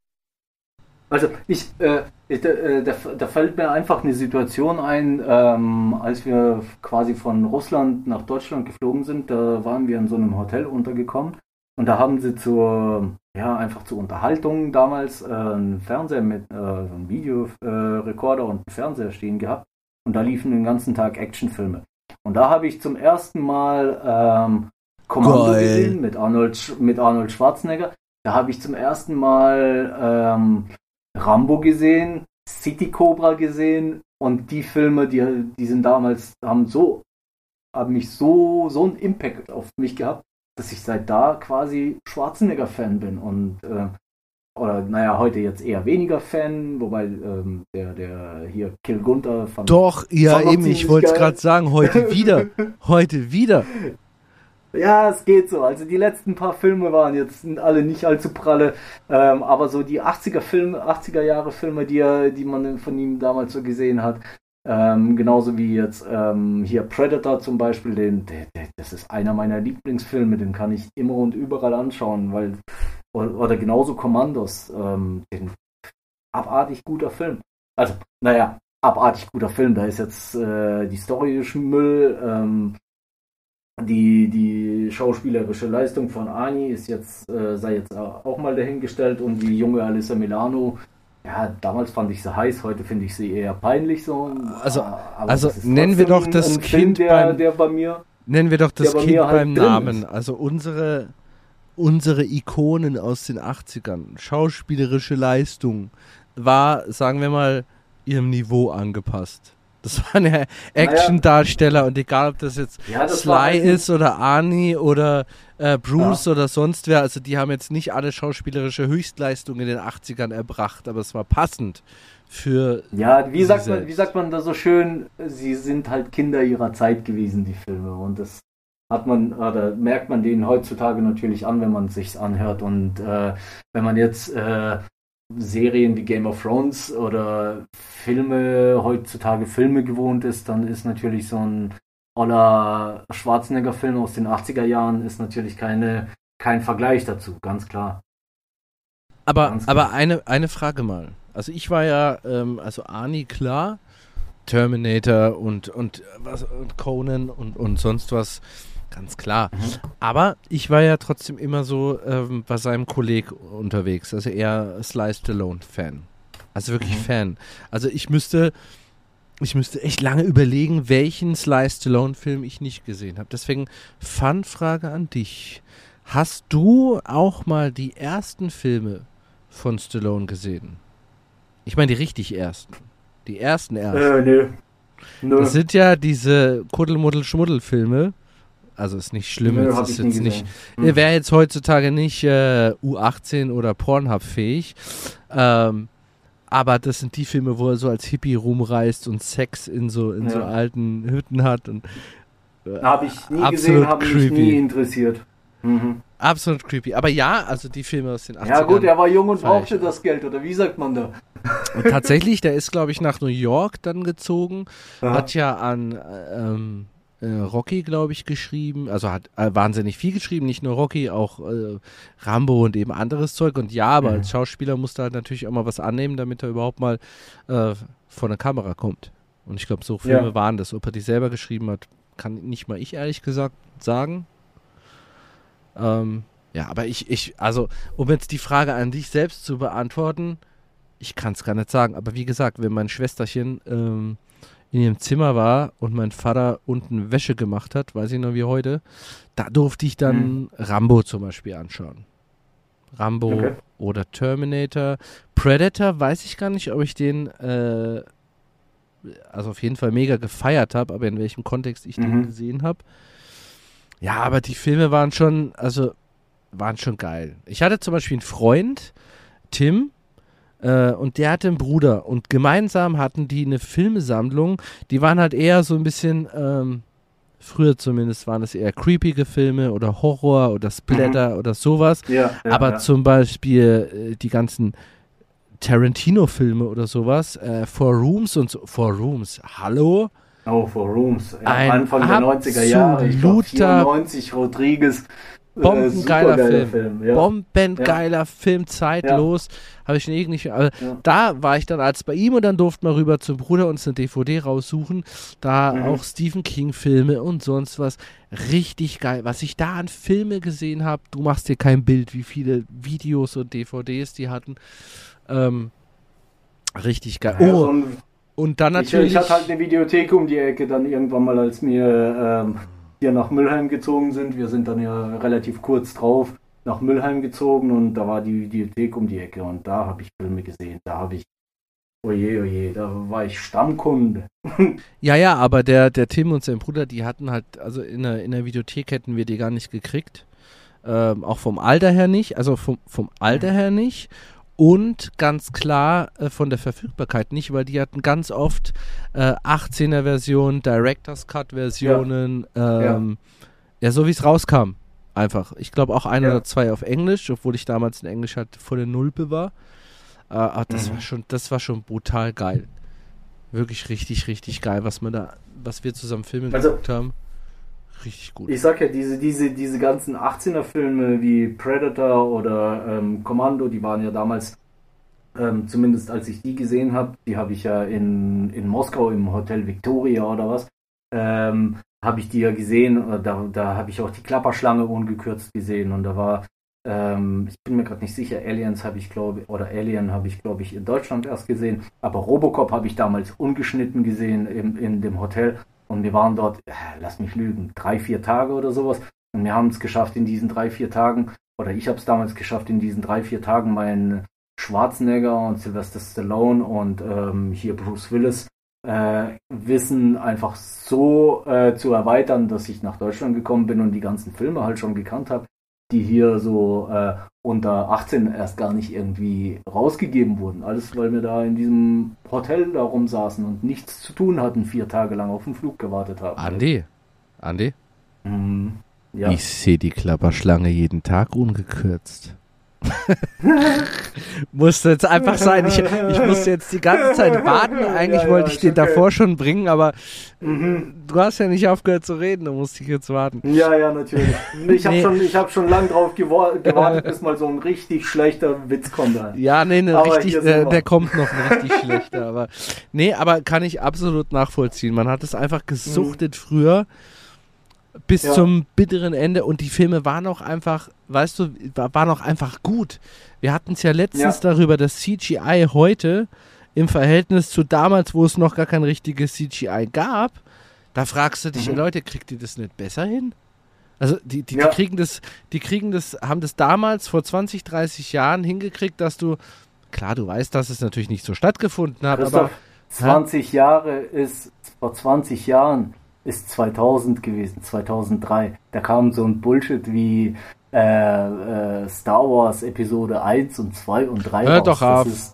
also ich, äh, ich äh, da, da fällt mir einfach eine Situation ein, ähm, als wir quasi von Russland nach Deutschland geflogen sind, da waren wir in so einem Hotel untergekommen und da haben sie zur, ja, einfach zur Unterhaltung damals äh, einen Fernseher mit, äh, einen Videorekorder und einen Fernseher stehen gehabt und da liefen den ganzen Tag Actionfilme. Und da habe ich zum ersten Mal ähm, Kommando Geil. gesehen mit Arnold, Sch- mit Arnold Schwarzenegger. Da habe ich zum ersten Mal ähm, Rambo gesehen, City Cobra gesehen und die Filme, die, die sind damals, haben so, haben mich so, so einen Impact auf mich gehabt, dass ich seit da quasi Schwarzenegger-Fan bin und äh, oder naja, heute jetzt eher weniger Fan, wobei ähm, der, der hier Kill Gunther fand Doch, ja, War noch eben, ich ziemlich wollte es geil. gerade sagen, heute wieder. Heute wieder. Ja, es geht so. Also die letzten paar Filme waren jetzt alle nicht allzu pralle, ähm, aber so die achtziger Filme, achtziger Jahre Filme, die er, die man von ihm damals so gesehen hat, ähm, genauso wie jetzt ähm, hier Predator zum Beispiel, den, der, der, das ist einer meiner Lieblingsfilme, den kann ich immer und überall anschauen, weil oder, oder genauso Commandos, ähm, den abartig guter Film. Also, naja, abartig guter Film. Da ist jetzt äh, die Story Müll, ähm, Die, die schauspielerische Leistung von Ani ist jetzt, äh, sei jetzt auch mal dahingestellt und die junge Alyssa Milano, ja, damals fand ich sie heiß, heute finde ich sie eher peinlich so. Also- Aber also das ist nennen wir trotzdem doch das ein Film, Kind der, beim- der bei mir, Nennen wir doch das Der bei Kind mir halt beim drin Namen. ist. Also unsere, unsere Ikonen aus den achtzigern, schauspielerische Leistung, war, sagen wir mal, ihrem Niveau angepasst. Das waren ja Action-Darsteller und egal, ob das jetzt ja, das war Sly halt ein- ist oder Arnie oder äh, Bruce oder sonst wer, also die haben jetzt nicht alle schauspielerische Höchstleistungen in den achtzigern erbracht, aber es war passend für Ja, wie sie sagt man, selbst. wie sagt man da so schön, sie sind halt Kinder ihrer Zeit gewesen, die Filme. Und das hat man, oder merkt man denen heutzutage natürlich an, wenn man sich's anhört. Und äh, wenn man jetzt äh, Serien wie Game of Thrones oder Filme, heutzutage Filme gewohnt ist, dann ist natürlich so ein oller Schwarzenegger-Film aus den achtziger Jahren ist natürlich keine, kein Vergleich dazu, ganz klar. Aber, ganz aber eine, eine Frage mal. Also ich war ja, ähm, also Arnie, klar, Terminator und, und, was, und Conan und, und sonst was, ganz klar. Mhm. Aber ich war ja trotzdem immer so ähm, bei seinem Kolleg unterwegs, also eher Sly Stallone-Fan. Also wirklich mhm. Fan. Also ich müsste, ich müsste echt lange überlegen, welchen Sly Stallone-Film ich nicht gesehen habe. Deswegen Fun-Frage an dich. Hast du auch mal die ersten Filme von Stallone gesehen? Ich meine die richtig ersten. Die ersten ersten. Äh, nö. Nö. Das sind ja diese Kuddelmuddel-Schmuddel-Filme. Also ist nicht schlimm. Nö, jetzt ist jetzt nicht. Hm. Wäre jetzt heutzutage nicht äh, U achtzehn oder Pornhub fähig. Ähm, aber das sind die Filme, wo er so als Hippie rumreist und Sex in so in ja. so alten Hütten hat. Und äh, habe ich nie gesehen, habe mich nie interessiert. Mhm. Absolut creepy. Aber ja, also die Filme aus den achtzigern. Ja gut, er war jung und brauchte das Geld, oder wie sagt man da? Und tatsächlich, der ist, glaube ich, nach New York dann gezogen. Aha. Hat ja an ähm, äh, Rocky, glaube ich, geschrieben. Also hat äh, wahnsinnig viel geschrieben, nicht nur Rocky, auch äh, Rambo und eben anderes Zeug. Und ja, aber mhm. als Schauspieler musste er halt natürlich auch mal was annehmen, damit er überhaupt mal äh, vor eine Kamera kommt. Und ich glaube, so Filme ja. waren das. Ob er die selber geschrieben hat, kann nicht mal ich ehrlich gesagt sagen. Ähm, ja, aber ich, ich, also, um jetzt die Frage an dich selbst zu beantworten, ich kann es gar nicht sagen, aber wie gesagt, wenn mein Schwesterchen ähm, in ihrem Zimmer war und mein Vater unten Wäsche gemacht hat, weiß ich noch wie heute, da durfte ich dann hm. Rambo zum Beispiel anschauen. Rambo okay. oder Terminator. Predator weiß ich gar nicht, ob ich den äh, also auf jeden Fall mega gefeiert habe, aber in welchem Kontext ich mhm. den gesehen habe. Ja, aber die Filme waren schon, also waren schon geil. Ich hatte zum Beispiel einen Freund, Tim, äh, und der hatte einen Bruder und gemeinsam hatten die eine Filmesammlung, die waren halt eher so ein bisschen, ähm, früher zumindest waren es eher creepige Filme oder Horror oder Splatter mhm. oder sowas, ja, ja, aber ja. zum Beispiel äh, die ganzen Tarantino-Filme oder sowas, äh, Four Rooms und so, Four Rooms, hallo? Oh, Four Rooms, ja, Ein Anfang der neunziger Jahre, ich glaub, vierundneunzig, Rodriguez, Bombengeiler äh, Film, Film ja. Bombengeiler ja. Film, zeitlos, ja. habe ich schon ewig nicht, also ja. da war ich dann als bei ihm und dann durften wir rüber zum Bruder uns eine D V D raussuchen, da mhm. auch Stephen King Filme und sonst was, richtig geil, was ich da an Filme gesehen habe, du machst dir kein Bild, wie viele Videos und D V Ds die hatten, ähm, richtig geil. Ja, oh, so ein, und dann natürlich... Ich, ich hatte halt eine Videothek um die Ecke, dann irgendwann mal, als wir ähm, hier nach Mülheim gezogen sind. Wir sind dann ja relativ kurz drauf nach Mülheim gezogen und da war die Videothek um die Ecke und da habe ich Filme gesehen. Da habe ich, oje, oje, da war ich Stammkunde. Ja, ja, aber der, der Tim und sein Bruder, die hatten halt, also in der, in der Videothek hätten wir die gar nicht gekriegt. Ähm, auch vom Alter her nicht, also vom, vom Alter her nicht. Und ganz klar äh, von der Verfügbarkeit nicht, weil die hatten ganz oft äh, achtzehner Versionen, Director's Cut Versionen, ja, ähm, ja. ja so wie es rauskam, einfach. Ich glaube auch ein ja. oder zwei auf Englisch, obwohl ich damals in Englisch halt voll der Nulpe war. Äh, aber das mhm. war schon, das war schon brutal geil. Wirklich richtig, richtig geil, was man da, was wir zusammen Filme also, geguckt haben. Richtig gut. Ich sag ja, diese, diese, diese ganzen achtzehner Filme wie Predator oder ähm, Commando, die waren ja damals, ähm, zumindest als ich die gesehen habe, die habe ich ja in, in Moskau im Hotel Victoria oder was, ähm, habe ich die ja gesehen, da, da habe ich auch die Klapperschlange ungekürzt gesehen und da war, ähm, ich bin mir gerade nicht sicher, Aliens habe ich glaube, oder Alien habe ich glaube ich in Deutschland erst gesehen, aber Robocop habe ich damals ungeschnitten gesehen im, in dem Hotel. Und wir waren dort, äh, lass mich lügen, drei, vier Tage oder sowas. Und wir haben es geschafft in diesen drei, vier Tagen, oder ich habe es damals geschafft, in diesen drei, vier Tagen meinen Schwarzenegger und Sylvester Stallone und ähm, hier Bruce Willis äh, Wissen einfach so äh, zu erweitern, dass ich nach Deutschland gekommen bin und die ganzen Filme halt schon gekannt habe, die hier so äh, unter achtzehn erst gar nicht irgendwie rausgegeben wurden. Alles, weil wir da in diesem Hotel da rumsaßen und nichts zu tun hatten, vier Tage lang auf den Flug gewartet haben. Andi, Andi? Mhm. Ja. Ich sehe die Klapperschlange jeden Tag ungekürzt. Musste jetzt einfach sein. Ich, ich musste jetzt die ganze Zeit warten. Eigentlich ja, wollte ja, ich den okay. davor schon bringen, aber Mhm. du hast ja nicht aufgehört zu reden, da musste ich jetzt warten. Ja, ja, natürlich. Ich habe Nee. schon, ich hab schon lang drauf gewor- gewartet, bis mal so ein richtig schlechter Witz kommt. Dann. Ja, nee, ne, Aber richtig, hier sind äh, wir. der kommt noch ein richtig schlechter. Aber nee, aber kann ich absolut nachvollziehen. Man hat es einfach gesuchtet früher bis Ja. zum bitteren Ende und die Filme waren auch einfach, weißt du, wa- waren auch einfach gut. Wir hatten es ja letztens Ja. darüber, dass C G I heute im Verhältnis zu damals, wo es noch gar kein richtiges C G I gab, da fragst du dich, Mhm. Leute, kriegt ihr das nicht besser hin? Also die, die, Ja. die kriegen das, die kriegen das, haben das damals vor zwanzig, dreißig Jahren hingekriegt, dass du, klar, du weißt, dass es natürlich nicht so stattgefunden hat, aber Christoph, zwanzig Jahre ist, vor zwanzig Jahren ist zweitausend gewesen, zweitausenddrei. Da kam so ein Bullshit wie äh, äh, Star Wars Episode eins und zwei und drei Hör raus. doch Das auf. ist-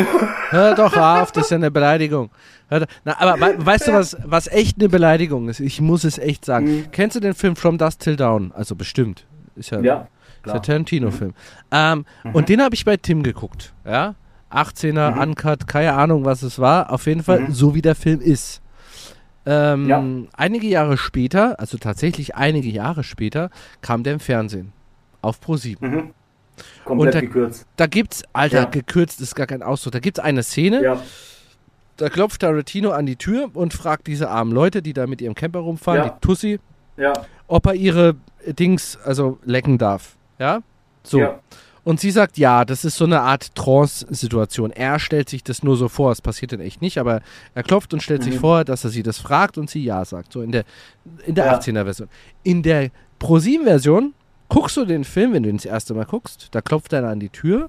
hör doch auf, das ist ja eine Beleidigung. Hör doch, na, aber we weißt du, was, was echt eine Beleidigung ist? Ich muss es echt sagen. Mhm. Kennst du den Film From Dusk Till Dawn? Also bestimmt. Ist ja, Ja, ist ja klar. Tarantino-Film. Ähm, Und den habe ich bei Tim geguckt. Ja? achtzehner, Mhm. Uncut, keine Ahnung, was es war. Auf jeden Fall, Mhm. so wie der Film ist. Ähm, Ja. Einige Jahre später, also tatsächlich einige Jahre später, kam der im Fernsehen. Auf ProSieben. Mhm. Komplett Und da- gekürzt. Da gibt's, Alter, Ja. gekürzt ist gar kein Ausdruck, da gibt's eine Szene, Ja, da klopft Tarantino an die Tür und fragt diese armen Leute, die da mit ihrem Camper rumfahren, Ja. die Tussi, ja, ob er ihre Dings, also lecken darf. Ja? So. ja. Und sie sagt, ja, das ist so eine Art Trance-Situation. Er stellt sich das nur so vor, es passiert dann echt nicht, aber er klopft und stellt sich Mhm. vor, dass er sie das fragt und sie ja sagt. So in der, in der Ja. achtzehner-Version. In der ProSieben-Version guckst du den Film, wenn du ihn das erste Mal guckst, da klopft einer an die Tür,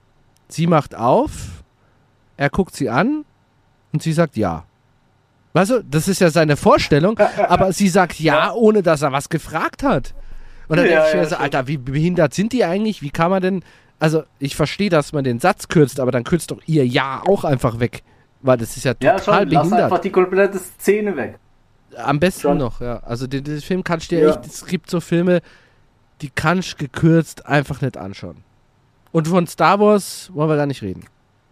sie macht auf, er guckt sie an und sie sagt ja. Weißt du, das ist ja seine Vorstellung, aber sie sagt ja, ohne dass er was gefragt hat. Und dann Ja, denke ich mir ja, so, stimmt. Alter, wie behindert sind die eigentlich? Wie kann man denn, also ich verstehe, dass man den Satz kürzt, aber dann kürzt doch ihr Ja auch einfach weg. Weil das ist ja Ja, total schon, lass behindert. einfach die komplette Szene weg. Am besten schon. noch, ja. Also den, den Film kannst du dir Ja. echt, es gibt so Filme, die kannst du gekürzt einfach nicht anschauen. Und von Star Wars wollen wir gar nicht reden.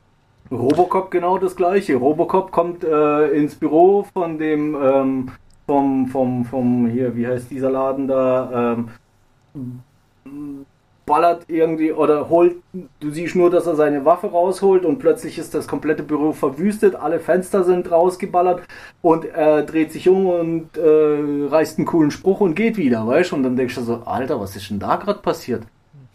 Robocop genau das gleiche. Robocop kommt äh, ins Büro von dem, ähm, vom, vom, vom, hier, wie heißt dieser Laden da, ähm, ballert irgendwie oder holt, du siehst nur, dass er seine Waffe rausholt und plötzlich ist das komplette Büro verwüstet, alle Fenster sind rausgeballert und er dreht sich um und äh, reißt einen coolen Spruch und geht wieder, weißt du? Und dann denkst du so, Alter, was ist denn da gerade passiert?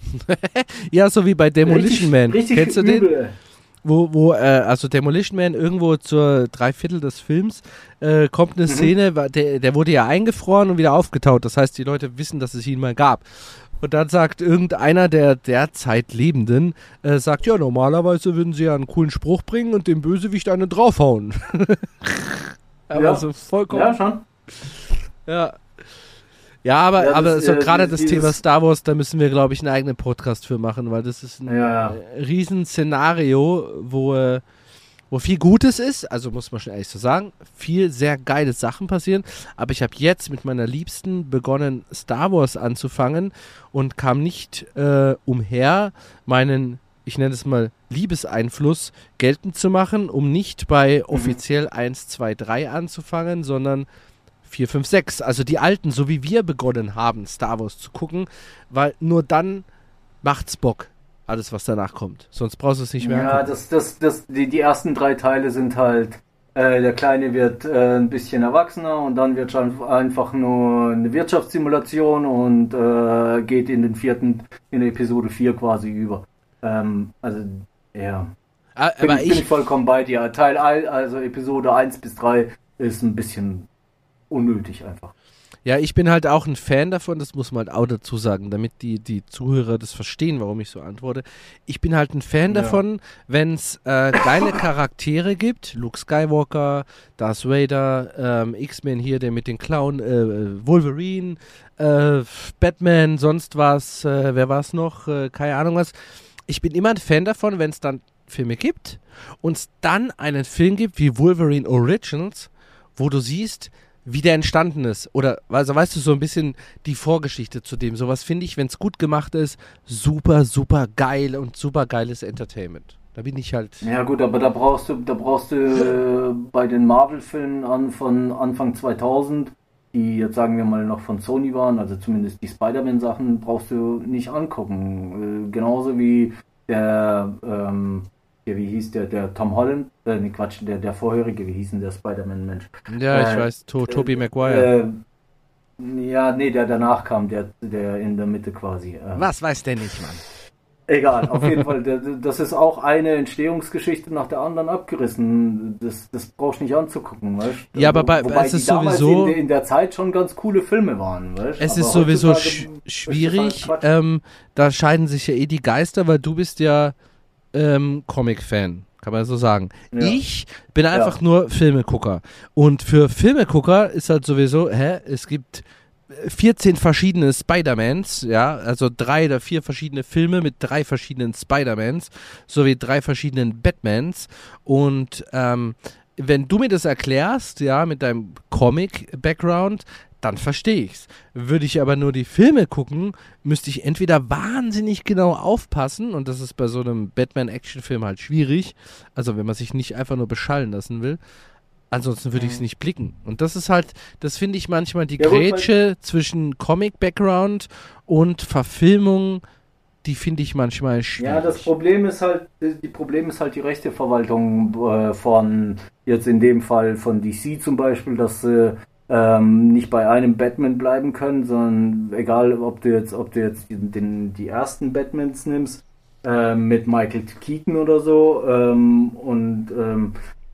Ja, so wie bei Demolition Richtig- Man. Richtig Kennst du übel, den? Wo, wo, äh, also Demolition Man irgendwo zur Dreiviertel des Films äh, kommt eine Szene, wa- der, der wurde ja eingefroren und wieder aufgetaut. Das heißt, die Leute wissen, dass es ihn mal gab. Und dann sagt irgendeiner der derzeit Lebenden, äh, sagt, ja, normalerweise würden sie ja einen coolen Spruch bringen und dem Bösewicht einen draufhauen. Aber Ja. so vollkommen. Ja, schon. Ja. Ja, aber, Ja, das, aber so äh, gerade dieses- das Thema Star Wars, da müssen wir, glaube ich, einen eigenen Podcast für machen, weil das ist ein Ja. äh, Riesenszenario, wo, äh, wo viel Gutes ist, also muss man schon ehrlich so sagen, viel sehr geile Sachen passieren, aber ich habe jetzt mit meiner Liebsten begonnen, Star Wars anzufangen und kam nicht äh, umher, meinen, ich nenne es mal, Liebeseinfluss geltend zu machen, um nicht bei offiziell eins, zwei, drei anzufangen, sondern vier, fünf, sechs, also die alten, so wie wir begonnen haben, Star Wars zu gucken, weil nur dann macht's Bock, alles was danach kommt. Sonst brauchst du es nicht mehr Ja, angucken. das, das, das, die, die ersten drei Teile sind halt, äh, der Kleine wird äh, ein bisschen erwachsener und dann wird schon einfach nur eine Wirtschaftssimulation und äh, geht in den vierten, in Episode vier quasi über. Ähm, also, ja. Ah, Bin, aber ich, bin ich, ich vollkommen bei dir. Teil ein, also Episode eins bis drei ist ein bisschen unnötig einfach. ja, ich bin halt auch ein Fan davon, das muss man halt auch dazu sagen, damit die, die Zuhörer das verstehen, warum ich so antworte. Ich bin halt ein Fan Ja. davon, wenn es äh, geile Charaktere gibt, Luke Skywalker, Darth Vader, ähm, X-Men hier, der mit den Clown, äh, Wolverine, äh, Batman, sonst was, äh, wer war es noch, äh, keine Ahnung was. Ich bin immer ein Fan davon, wenn es dann Filme gibt und es dann einen Film gibt wie Wolverine Originals, wo du siehst, wie der entstanden ist. Oder, also weißt du, so ein bisschen die Vorgeschichte zu dem. Sowas finde ich, wenn es gut gemacht ist, super, super geil und super geiles Entertainment. Da bin ich halt... Ja gut, aber da brauchst du, da brauchst du äh, bei den Marvel-Filmen an von Anfang zweitausend, die jetzt sagen wir mal noch von Sony waren, also zumindest die Spider-Man-Sachen, brauchst du nicht angucken. Äh, genauso wie der, ähm, der, wie hieß der, der Tom Holland, äh, ne Quatsch, der, der vorherige, wie hieß denn der Spider-Man-Mensch? Ja, ich äh, weiß, to Tobey Maguire. Äh, ja, nee, der danach kam, der, der in der Mitte quasi. Äh, Was weiß der nicht, Mann? Egal, auf jeden Fall, das ist auch eine Entstehungsgeschichte nach der anderen abgerissen. Das, das brauchst du nicht anzugucken, weißt du? Ja, aber bei, Wobei es die ist damals sowieso... in, in der Zeit schon ganz coole Filme waren, weißt du? Es aber ist sowieso heutzutage sch ist das schwierig, halt Quatsch. ähm, da scheiden sich ja eh die Geister, weil du bist ja ähm, Comic-Fan, kann man so sagen. Ja. Ich bin einfach Ja. nur Filmegucker. Und für Filmegucker ist halt sowieso, hä, es gibt vierzehn verschiedene Spider-Mans, ja, also drei oder vier verschiedene Filme mit drei verschiedenen Spider-Mans, sowie drei verschiedenen Batmans. Und ähm, wenn du mir das erklärst, ja, mit deinem Comic-Background, dann verstehe ich's. Würde ich aber nur die Filme gucken, müsste ich entweder wahnsinnig genau aufpassen, und das ist bei so einem Batman-Action-Film halt schwierig, also wenn man sich nicht einfach nur beschallen lassen will, ansonsten würde ich es nicht blicken. Und das ist halt, das finde ich manchmal die Ja, gut, weil- Grätsche zwischen Comic-Background und Verfilmung, die finde ich manchmal schwierig. Ja, das Problem ist halt, die Problem ist halt die Rechteverwaltung äh, von, jetzt in dem Fall von D C zum Beispiel, dass sie ähm, nicht bei einem Batman bleiben können, sondern egal, ob du jetzt, ob du jetzt den, den, die ersten Batmans nimmst, äh, mit Michael Keaton oder so, ähm, und ähm,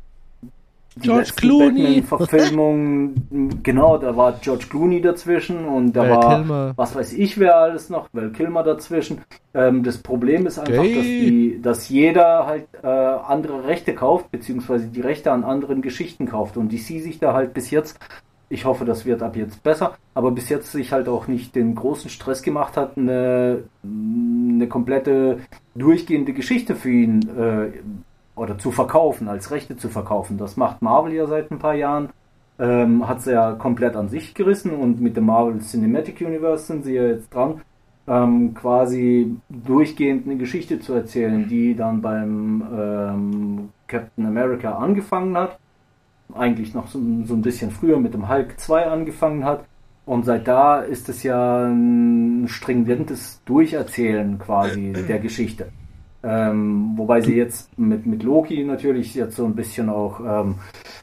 die George letzten Clooney. Batman-Verfilmungen, genau, da war George Clooney dazwischen und da Val war, Kilmer. was weiß ich wer alles noch, Val Kilmer dazwischen. Ähm, das Problem ist einfach, Gay. dass, die, dass jeder halt äh, andere Rechte kauft, beziehungsweise die Rechte an anderen Geschichten kauft und D C sich da halt bis jetzt, ich hoffe, das wird ab jetzt besser, aber bis jetzt sich halt auch nicht den großen Stress gemacht hat, eine, eine komplette durchgehende Geschichte für ihn äh, oder zu verkaufen, als Rechte zu verkaufen. Das macht Marvel ja seit ein paar Jahren. Ähm, hat sie ja komplett an sich gerissen und mit dem Marvel Cinematic Universe sind sie ja jetzt dran, ähm, quasi durchgehend eine Geschichte zu erzählen, die dann beim ähm, Captain America angefangen hat. Eigentlich noch so, so ein bisschen früher mit dem Hulk zwei angefangen hat. Und seit da ist es ja ein stringentes Durcherzählen quasi der Geschichte. Ähm, wobei sie jetzt mit, mit Loki natürlich jetzt so ein bisschen auch ähm,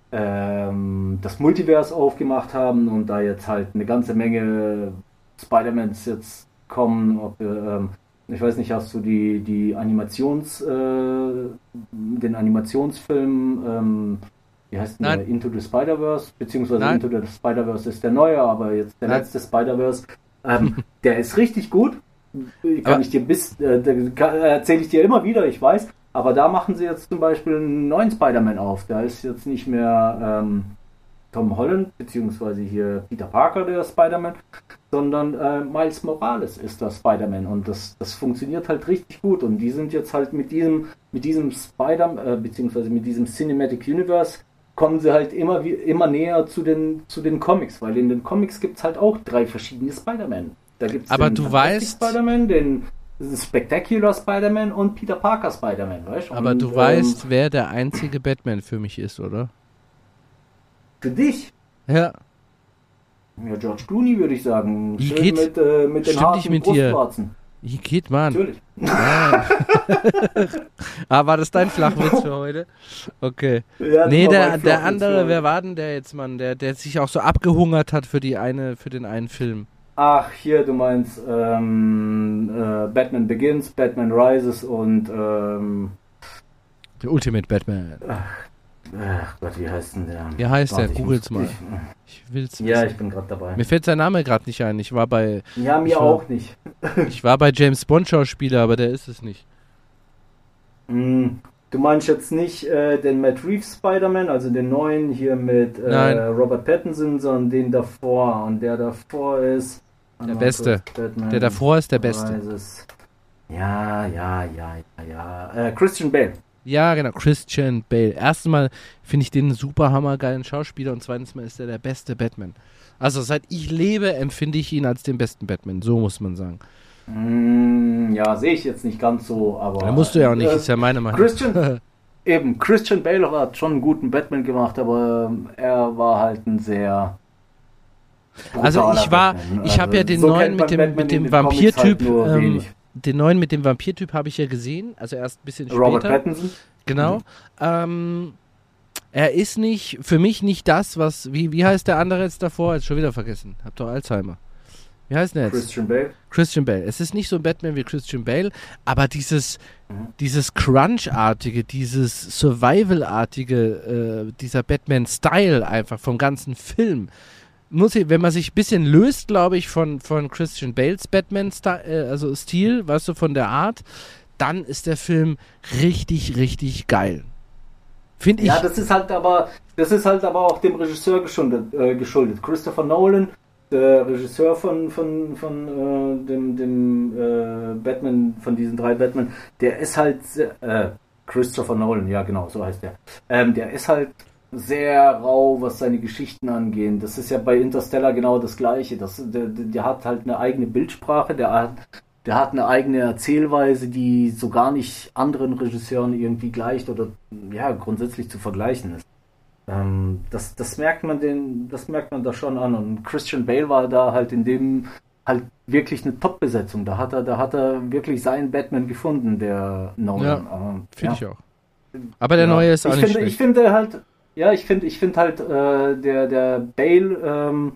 ähm, das Multiverse aufgemacht haben und da jetzt halt eine ganze Menge Spider-Mans jetzt kommen. Ob, ähm, ich weiß nicht, hast du die, die Animations, äh, den Animationsfilm, ähm, wie heißt denn Nein. der? Into the Spider-Verse, beziehungsweise Nein. Into the Spider-Verse ist der neue, aber jetzt der Nein. letzte Spider-Verse, ähm, der ist richtig gut. Kann Aber- ich dir bis, äh, erzähle ich dir immer wieder, ich weiß, aber da machen sie jetzt zum Beispiel einen neuen Spider-Man auf. Da ist jetzt nicht mehr ähm, Tom Holland, beziehungsweise hier Peter Parker, der Spider-Man, sondern äh, Miles Morales ist der Spider-Man und das, das funktioniert halt richtig gut und die sind jetzt halt mit diesem, mit diesem Spider, äh, beziehungsweise mit diesem Cinematic Universe kommen sie halt immer, wie, immer näher zu den, zu den Comics, weil in den Comics gibt es halt auch drei verschiedene Spider-Man. Da gibt's Aber den du Fantastic weißt- Spider-Man, den Spectacular Spider-Man und Peter Parker Spider-Man, weißt du? Aber Und, du ähm, weißt, wer der einzige Batman für mich ist, oder? Für dich? Ja. Ja, George Clooney würde ich sagen. Wie Schön geht- mit, äh, mit den stimmt harten nicht mit dir. Brustwarzen. Hier geht, Mann. Natürlich. Ah. ah, war das dein Flachwitz für heute? Okay. Ja, das Nee, war der, mein der Flachwitz andere, für- wer war denn der jetzt, Mann? Der, der sich auch so abgehungert hat für die eine, für den einen Film. Ach, hier, du meinst ähm, äh, Batman Begins, Batman Rises und ähm, Der Ultimate Batman. ach Gott, wie heißt denn der? Wie heißt der? Warte, ich Googles muss- mal. Ich, Ich will's ja, wissen. ich bin gerade dabei. Mir fällt sein Name gerade nicht ein. Ich war bei, Ja, mir ich war- auch nicht. ich war bei James Bond Schauspieler, aber der ist es nicht. Hm, du meinst jetzt nicht äh, den Matt Reeves Spider-Man, also den neuen hier mit äh, Nein. Robert Pattinson, sondern den davor. Und der davor ist... Der Beste. Batman Der davor ist der Beste. Rises. Ja, ja, ja, ja, ja. Äh, Christian Bale. Ja, genau, Christian Bale. Erstens mal finde ich den einen super hammergeilen Schauspieler und zweitens mal ist er der beste Batman. Also seit ich lebe, empfinde ich ihn als den besten Batman, so muss man sagen. Mm, ja, sehe ich jetzt nicht ganz so, aber... Da musst du ja auch nicht, äh, ist ja meine Meinung. Christian, eben, Christian Bale hat schon einen guten Batman gemacht, aber er war halt ein sehr... Also ich war, Batman. ich habe Also ja den so neuen kennt mit man dem, Batman mit in dem den Comics Vampirtyp, halt nur ähm, wenig. den neuen mit dem Vampirtyp habe ich ja gesehen, also erst ein bisschen später. Robert Pattinson? Genau. Mhm. Ähm, er ist nicht, für mich nicht das, was, wie, wie heißt der andere jetzt davor? Jetzt schon wieder vergessen. Hab doch Alzheimer. Wie heißt der jetzt? Christian Bale. Christian Bale. Es ist nicht so ein Batman wie Christian Bale, aber dieses, Mhm. dieses Crunch-artige, dieses Survival-artige, äh, dieser Batman-Style einfach vom ganzen Film. Muss ich, wenn man sich ein bisschen löst, glaube ich, von, von Christian Bales Batman-Stil, äh, also Stil, weißt du, von der Art, dann ist der Film richtig, richtig geil. Finde ich. Ja, das ist halt aber, das ist halt aber auch dem Regisseur geschuldet. Äh, geschuldet. Christopher Nolan, der Regisseur von, von, von äh, dem, dem äh, Batman, von diesen drei Batman, der ist halt, sehr- äh, Christopher Nolan, ja genau, so heißt der. Ähm, der ist halt sehr rau, was seine Geschichten angehen. Das ist ja bei Interstellar genau das Gleiche. Das, der, der hat halt eine eigene Bildsprache, der hat, der hat eine eigene Erzählweise, die so gar nicht anderen Regisseuren irgendwie gleicht oder ja grundsätzlich zu vergleichen ist. Ähm, das, das merkt man den, das merkt man da schon an. Und Christian Bale war da halt in dem halt wirklich eine Top-Besetzung. Da hat er, da hat er wirklich seinen Batman gefunden, der Nolan. Ähm, Finde ja. ich auch. Aber der Ja. neue ist auch ich nicht finde, schlecht. Ich finde halt, ja, ich finde, ich finde halt, äh, der, der Bale, ähm,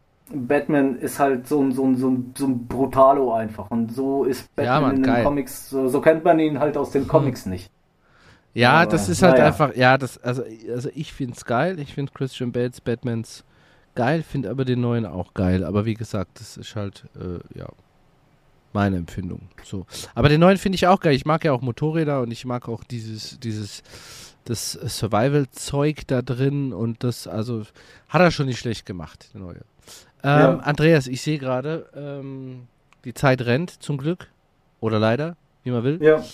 Batman ist halt so ein, so ein, so ein, so ein Brutalo einfach. Und so ist Batman Ja, Mann, in den geil. Comics, so, so kennt man ihn halt aus den Comics nicht. Ja, Aber, das ist halt naja. einfach, ja, das, also, also ich finde es geil. Ich finde Christian Bales Batmans geil, finde aber den neuen auch geil. Aber wie gesagt, das ist halt, äh, ja, meine Empfindung. So. Aber den neuen finde ich auch geil. Ich mag ja auch Motorräder und ich mag auch dieses, dieses, das Survival-Zeug da drin und das, also, hat er schon nicht schlecht gemacht, der neue. Ähm, Ja. Andreas, ich sehe gerade, ähm, die Zeit rennt, zum Glück. Oder leider, wie man will. Ja.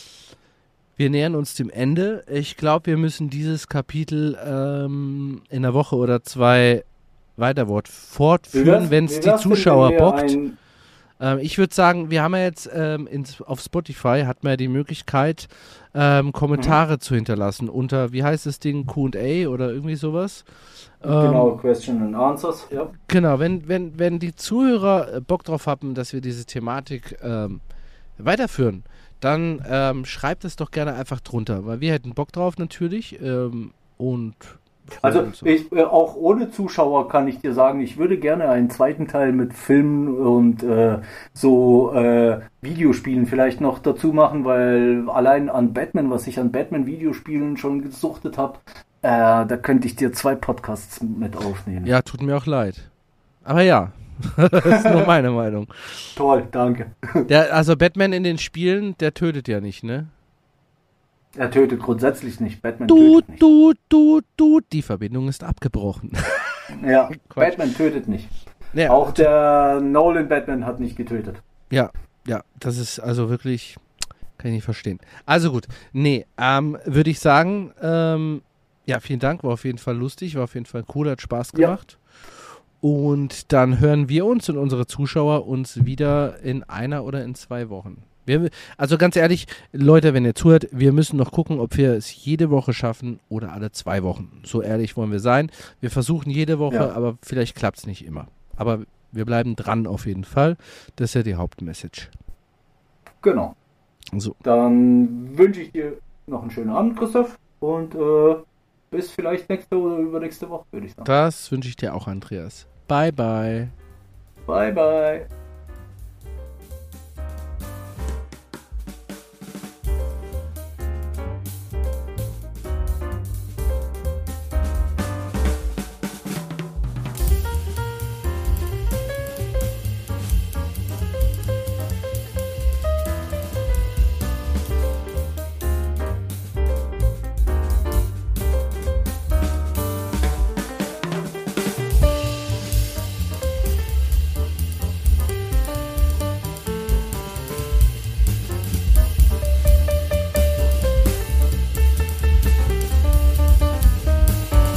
Wir nähern uns dem Ende. Ich glaube, wir müssen dieses Kapitel ähm, in einer Woche oder zwei weiter wort- fortführen, wenn es die Zuschauer bockt. Ein, Ähm, ich würde sagen, wir haben ja jetzt ähm, ins, auf Spotify hat man ja die Möglichkeit, ähm, Kommentare zu hinterlassen unter, wie heißt das Ding, Q und A oder irgendwie sowas. Ähm, genau, Question and Answers, ja. Genau, wenn, wenn, wenn die Zuhörer äh, Bock drauf haben, dass wir diese Thematik ähm, weiterführen, dann ähm, schreibt es doch gerne einfach drunter, weil wir hätten Bock drauf natürlich ähm, und Also und so. ich, äh, auch ohne Zuschauer kann ich dir sagen, ich würde gerne einen zweiten Teil mit Filmen und äh, so äh, Videospielen vielleicht noch dazu machen, weil allein an Batman, was ich an Batman-Videospielen schon gesuchtet habe, äh, da könnte ich dir zwei Podcasts mit aufnehmen. Ja, tut mir auch leid. Aber ja, das ist nur meine Meinung. Toll, danke. Der, also Batman in den Spielen, der tötet ja nicht, ne? Er tötet grundsätzlich nicht, Batman Du, tötet nicht. du, du, du, die Verbindung ist abgebrochen. Ja, Quatsch. Batman tötet nicht. Ja, Auch der Nolan Batman hat nicht getötet. Ja, ja, das ist also wirklich, kann ich nicht verstehen. Also gut, nee, ähm, würde ich sagen, ähm, ja, vielen Dank, war auf jeden Fall lustig, war auf jeden Fall cool, hat Spaß Ja. gemacht. Und dann hören wir uns und unsere Zuschauer uns wieder in einer oder in zwei Wochen. Wir, also ganz ehrlich, Leute, wenn ihr zuhört, wir müssen noch gucken, ob wir es jede Woche schaffen oder alle zwei Wochen. So ehrlich wollen wir sein. Wir versuchen jede Woche, Ja. aber vielleicht klappt es nicht immer. Aber wir bleiben dran auf jeden Fall. Das ist ja die Hauptmessage. Genau. So. Dann wünsche ich dir noch einen schönen Abend, Christoph. Und äh, bis vielleicht nächste oder übernächste Woche, würde ich sagen. Das wünsche ich dir auch, Andreas. Bye, bye. Bye, bye.